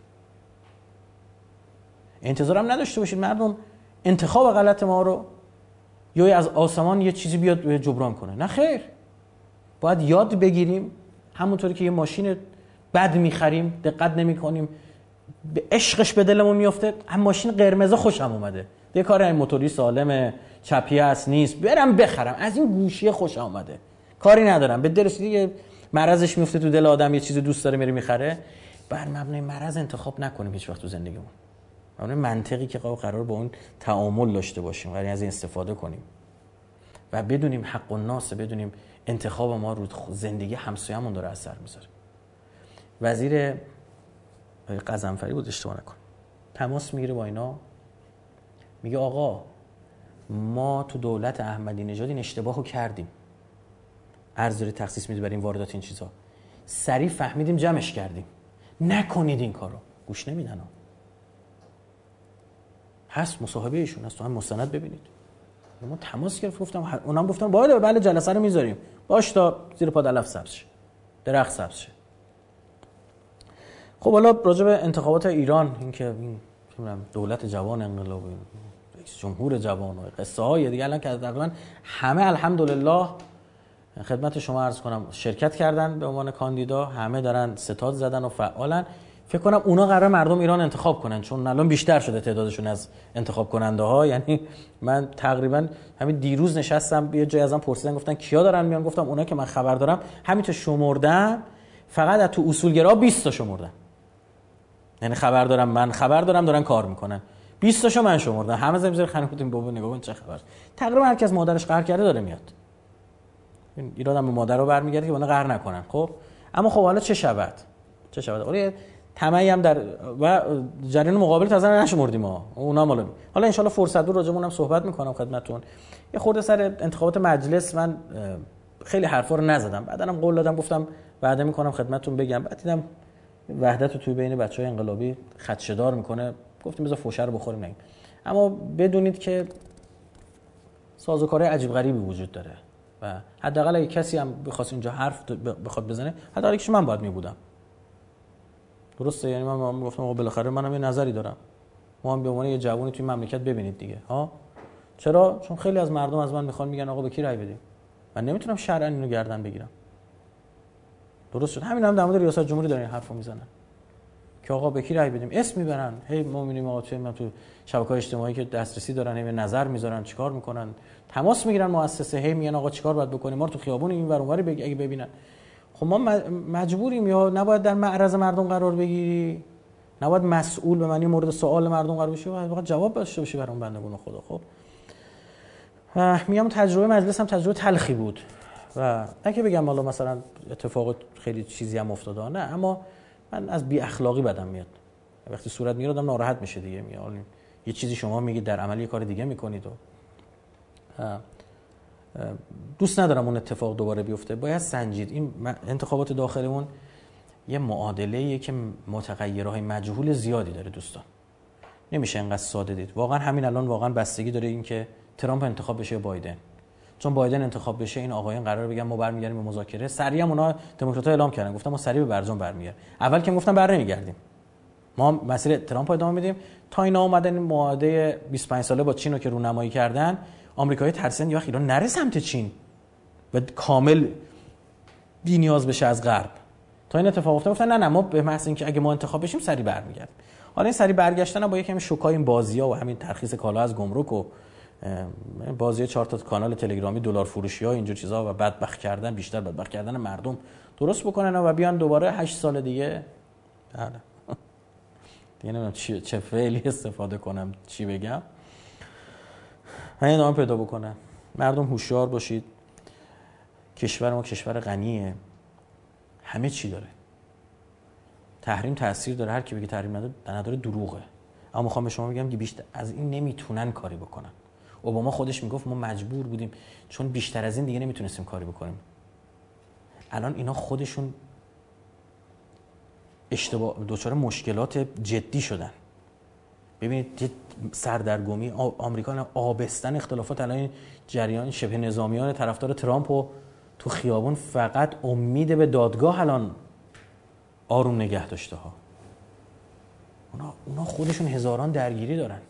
انتظارم نداشته باشید مردم انتخاب غلط ما رو یا از آسمان یه چیزی بیاد جبران کنه. نه خیر، باید یاد بگیریم. همونطوری که یه ماشین بد میخریم دقت نمی کنیم، به عشقش به دلمون میفته، هم ماشین قرمز خوشم اومده، یه کار این موتوری سالمه، چپی است نیست، برم بخرم، از این گوشی خوشم اومده، کاری ندارم، به دلش دیگه مرضش میفته تو دل آدم، یه چیزی دوست داره میره میخره. بر مبنای مرض انتخاب نکنیم هیچ وقت تو زندگیمون. اون منطقی که قرار با اون تعامل داشته باشیم، قرار از این استفاده کنیم و بدونیم حق الناس، بدونیم انتخاب ما رو زندگی همسایه‌مون داره اثر میذاره. وزیر قزنفری بود اشتباه نکنم، تماس میگیره با اینا، میگه آقا ما تو دولت احمدی نژاد این اشتباهو کردیم، ارز داره تخصیص میدی برای این واردات این چیزا، سریع فهمیدیم جمعش کردیم، نکنید این کارو. گوش نمیدن. هست مصاحبه ایشون هست، تو هم مستند ببینید. ما تماس گرفت، گفتم اونم گفتن باید بله جلسه رو میذاریم، باش تا زیر پا علف سبز شه، درخت سبز شه. خب حالا راجع به انتخابات ایران، اینکه این دولت جوان انقلابی، رئیس جمهور جوان و قصه های دیگه الان که تقریبا همه الحمدلله خدمت شما عرض کنم شرکت کردن به عنوان کاندیدا، همه دارن ستاد زدن و فعالن. فکر کنم اونا قرار مردم ایران انتخاب کنن، چون الان بیشتر شده تعدادشون از انتخاب کننده ها. یعنی من تقریبا همین دیروز نشستم یه جای ازم پرسیدن گفتن کیا دارن میان، گفتم اونا که من خبر دارم همین تا شمردم فقط از تو اصولگرا 20 تا شمردن. یعنی خبر دارم، من خبر دارم دارن کار میکنن، 20 تاشو من شمردم. همه زمزیر خانم بابا نگاه کن چه خبر. تقریبا هر کی از مادرش قهر کرده داره میاد. این ایرادم به مادر رو برمیگرده که اونا قهر نکنن. خب اما خب حالا چه شود؟ آره طمعی هم در و جریان مقابل تازه نشمردیم ها، اونا حالا ان شاء الله فرصت بود راجعمون هم صحبت میکنم خدمتتون. یه خورده سر انتخابات مجلس من خیلی حرفا رو نزدم، بعداً قول دادم گفتم وعده میکنم خدمتتون بگم، بعد دیدم وحدت رو توی بین بچهای انقلابی خدشه‌دار میکنه، گفتیم بذار فوشه رو بخوریم نگیم. اما بدونید که سازوکارهای عجیب غریبی وجود داره و حداقل اگه کسی هم بخواد اینجا حرف بخواد بزنه حداقل یکیش من باید میبودم. درسته؟ یعنی من میگفتم آقا بالاخره منم یه نظری دارم، ما هم به عنوان یه جوونی توی مملکت ببینید دیگه ها. چرا؟ چون خیلی از مردم از من میخوان، میگن آقا به کی رأی بدیم. من نمیتونم شرعاً اینو گردن بگیرم. درست شد. همین هم در مورد ریاست جمهوری دارن حرفو میزنن که آقا به کی رأی بدیم، اسم میبرن، هی ما میبینیم آقا تو شبکه‌های اجتماعی که دسترسی دارن هی نظر میذارن، چیکار میکنن، تماس میگیرن مؤسسه، هی میگن آقا چیکار باید بکنیم، ما رو تو خیابون این ور اون ور اگه ببینن. خب ما مجبوریم، یا نباید در معرض مردم قرار بگیری، نباید مسئول به معنی مورد سوال مردم قرار بشی، باید جواب داشته باشی برای اون بندگان خدا. خب میگم تجربه مجلس هم تجربه تلخی بود و نه که بگم حالا مثلا اتفاق خیلی چیزی هم افتاده، نه، اما من از بی اخلاقی بدم میاد وقتی صورت میگیره، آدم ناراحت میشه دیگه. میگه یه چیزی شما میگید در عمل یه کار دیگه میکنید و دوست ندارم اون اتفاق دوباره بیفته. باید سنجید. این انتخابات داخلیمون یه معادله‌ایه که متغیرهای مجهول زیادی داره دوستان، نمیشه انقدر ساده دید. واقعا همین الان واقعا بستگی داره این که ترامپ انتخاب بشه یا بایدن. چون بایدن انتخاب بشه این آقایان قراره بگن ما برمیگردیم به مذاکره. سریع هم اونا دموکرات‌ها اعلام کردن، گفتم ما سریع به برجام برمیگردیم. اول که گفتن برنمیگردیم، ما مسیر ترامپ ادامه میدیم تا اینا اومدن این معاهده 25 ساله با چین رو که رونمایی کردن. آمریکایی ترسیدن یا ایران نره سمت چین و کامل بی نیاز بشه از غرب. تا این اتفاق افتاد گفتن نه ما به محض اینکه اگه ما انتخاب بشیم سریع برمیگردیم. حالا این سریع برگشتن با یکم شوکای این بازی‌ها و همین ترخیص کالا از گمرک و بازی 4 تا کانال تلگرامی دلار فروشی‌ها اینجور چیزا و بدبخت کردن، بیشتر بدبخت کردن مردم درست بکنن و بیان دوباره 8 سال دیگه. بله دیگه نمیدونم چه فعلی استفاده کنم، چی بگم. من ادامه پیدا بکنم. مردم هوشیار باشید. کشور ما کشور غنیه، همه چی داره. تحریم تاثیر داره، هر کی بگه تحریم نداره دروغه. اما میخوام به شما بگم که بیشتر از این نمیتونن کاری بکنن. اوباما خودش میگفت ما مجبور بودیم چون بیشتر از این دیگه نمیتونستیم کاری بکنیم. الان اینا خودشون دچار مشکلات جدی شدن. ببینید سردرگمی آمریکا، آبستن اختلافات، الان جریان شبه نظامیان طرفدار ترامپ و تو خیابون فقط امید به دادگاه الان آروم نگه داشته ها. اونا خودشون هزاران درگیری دارن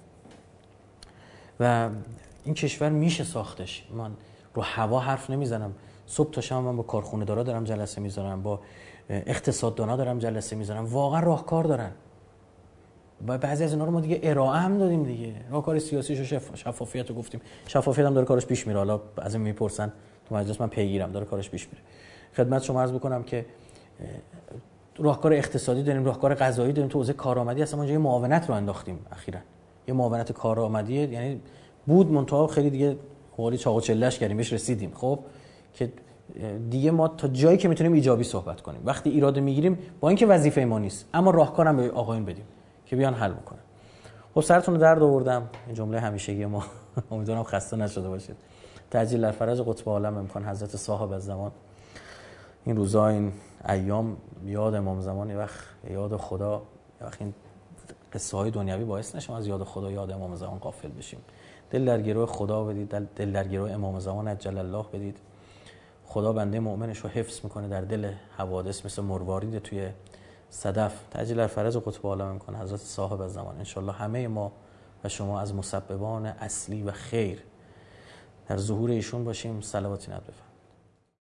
و این کشور میشه ساختش. من رو هوا حرف نمیزنم. صبح تا شب من با کارخونه دارا دارم جلسه میذارم، با اقتصاددانا دارم جلسه میذارم، واقعا راهکار دارن. بعضی از اینا رو ما دیگه ارائه هم دادیم دیگه. راهکار سیاسیش و شفافیت رو گفتیم. شفافیت هم داره کارش پیش میره. حالا از این میپرسن تو مجلس، من پیگیرم، داره کارش پیش میره. خدمت شما عرض بکنم که راهکار اقتصادی داریم، راهکار قضایی داریم. تو حوزه کارآمدی اصلا ما یه معاونت رو انداختیم اخیراً. یه معاونت کارآمدی، یعنی بود منتها خیلی دیگه حوالی چاق و چلهش کردیم، بهش رسیدیم. خب که دیگه ما تا جایی که میتونیم ایجابی صحبت کنیم. وقتی ایراد میگیریم با اینکه وظیفه ما نیست، اما راهکارم به آقایون بدیم که بیان حل بکنن. خب سرتون رو درد آوردم. این جمله همیشگی ما. امیدوارم خسته نشده باشید. تعجیل در فرج قطب عالم امکان حضرت صاحب الزمان. این روزا، این ایام یاد امام زمان، یه وقت یاد خدا، یه وقت این قصه های دنیوی باعث نشه از یاد خدا یاد امام زمان غافل بشیم. دل در گروه خدا بدید، دل در گروه امام زمان عجل الله بدید. خدا بنده مؤمنش رو حفظ میکنه در دل حوادث، مثل مروارید توی صدف. تعجیل در فرج قطب عالم میکنه حضرت صاحب الزمان. انشالله همه ما و شما از مسببان اصلی و خیر در ظهور ایشون باشیم. صلواتی نداره.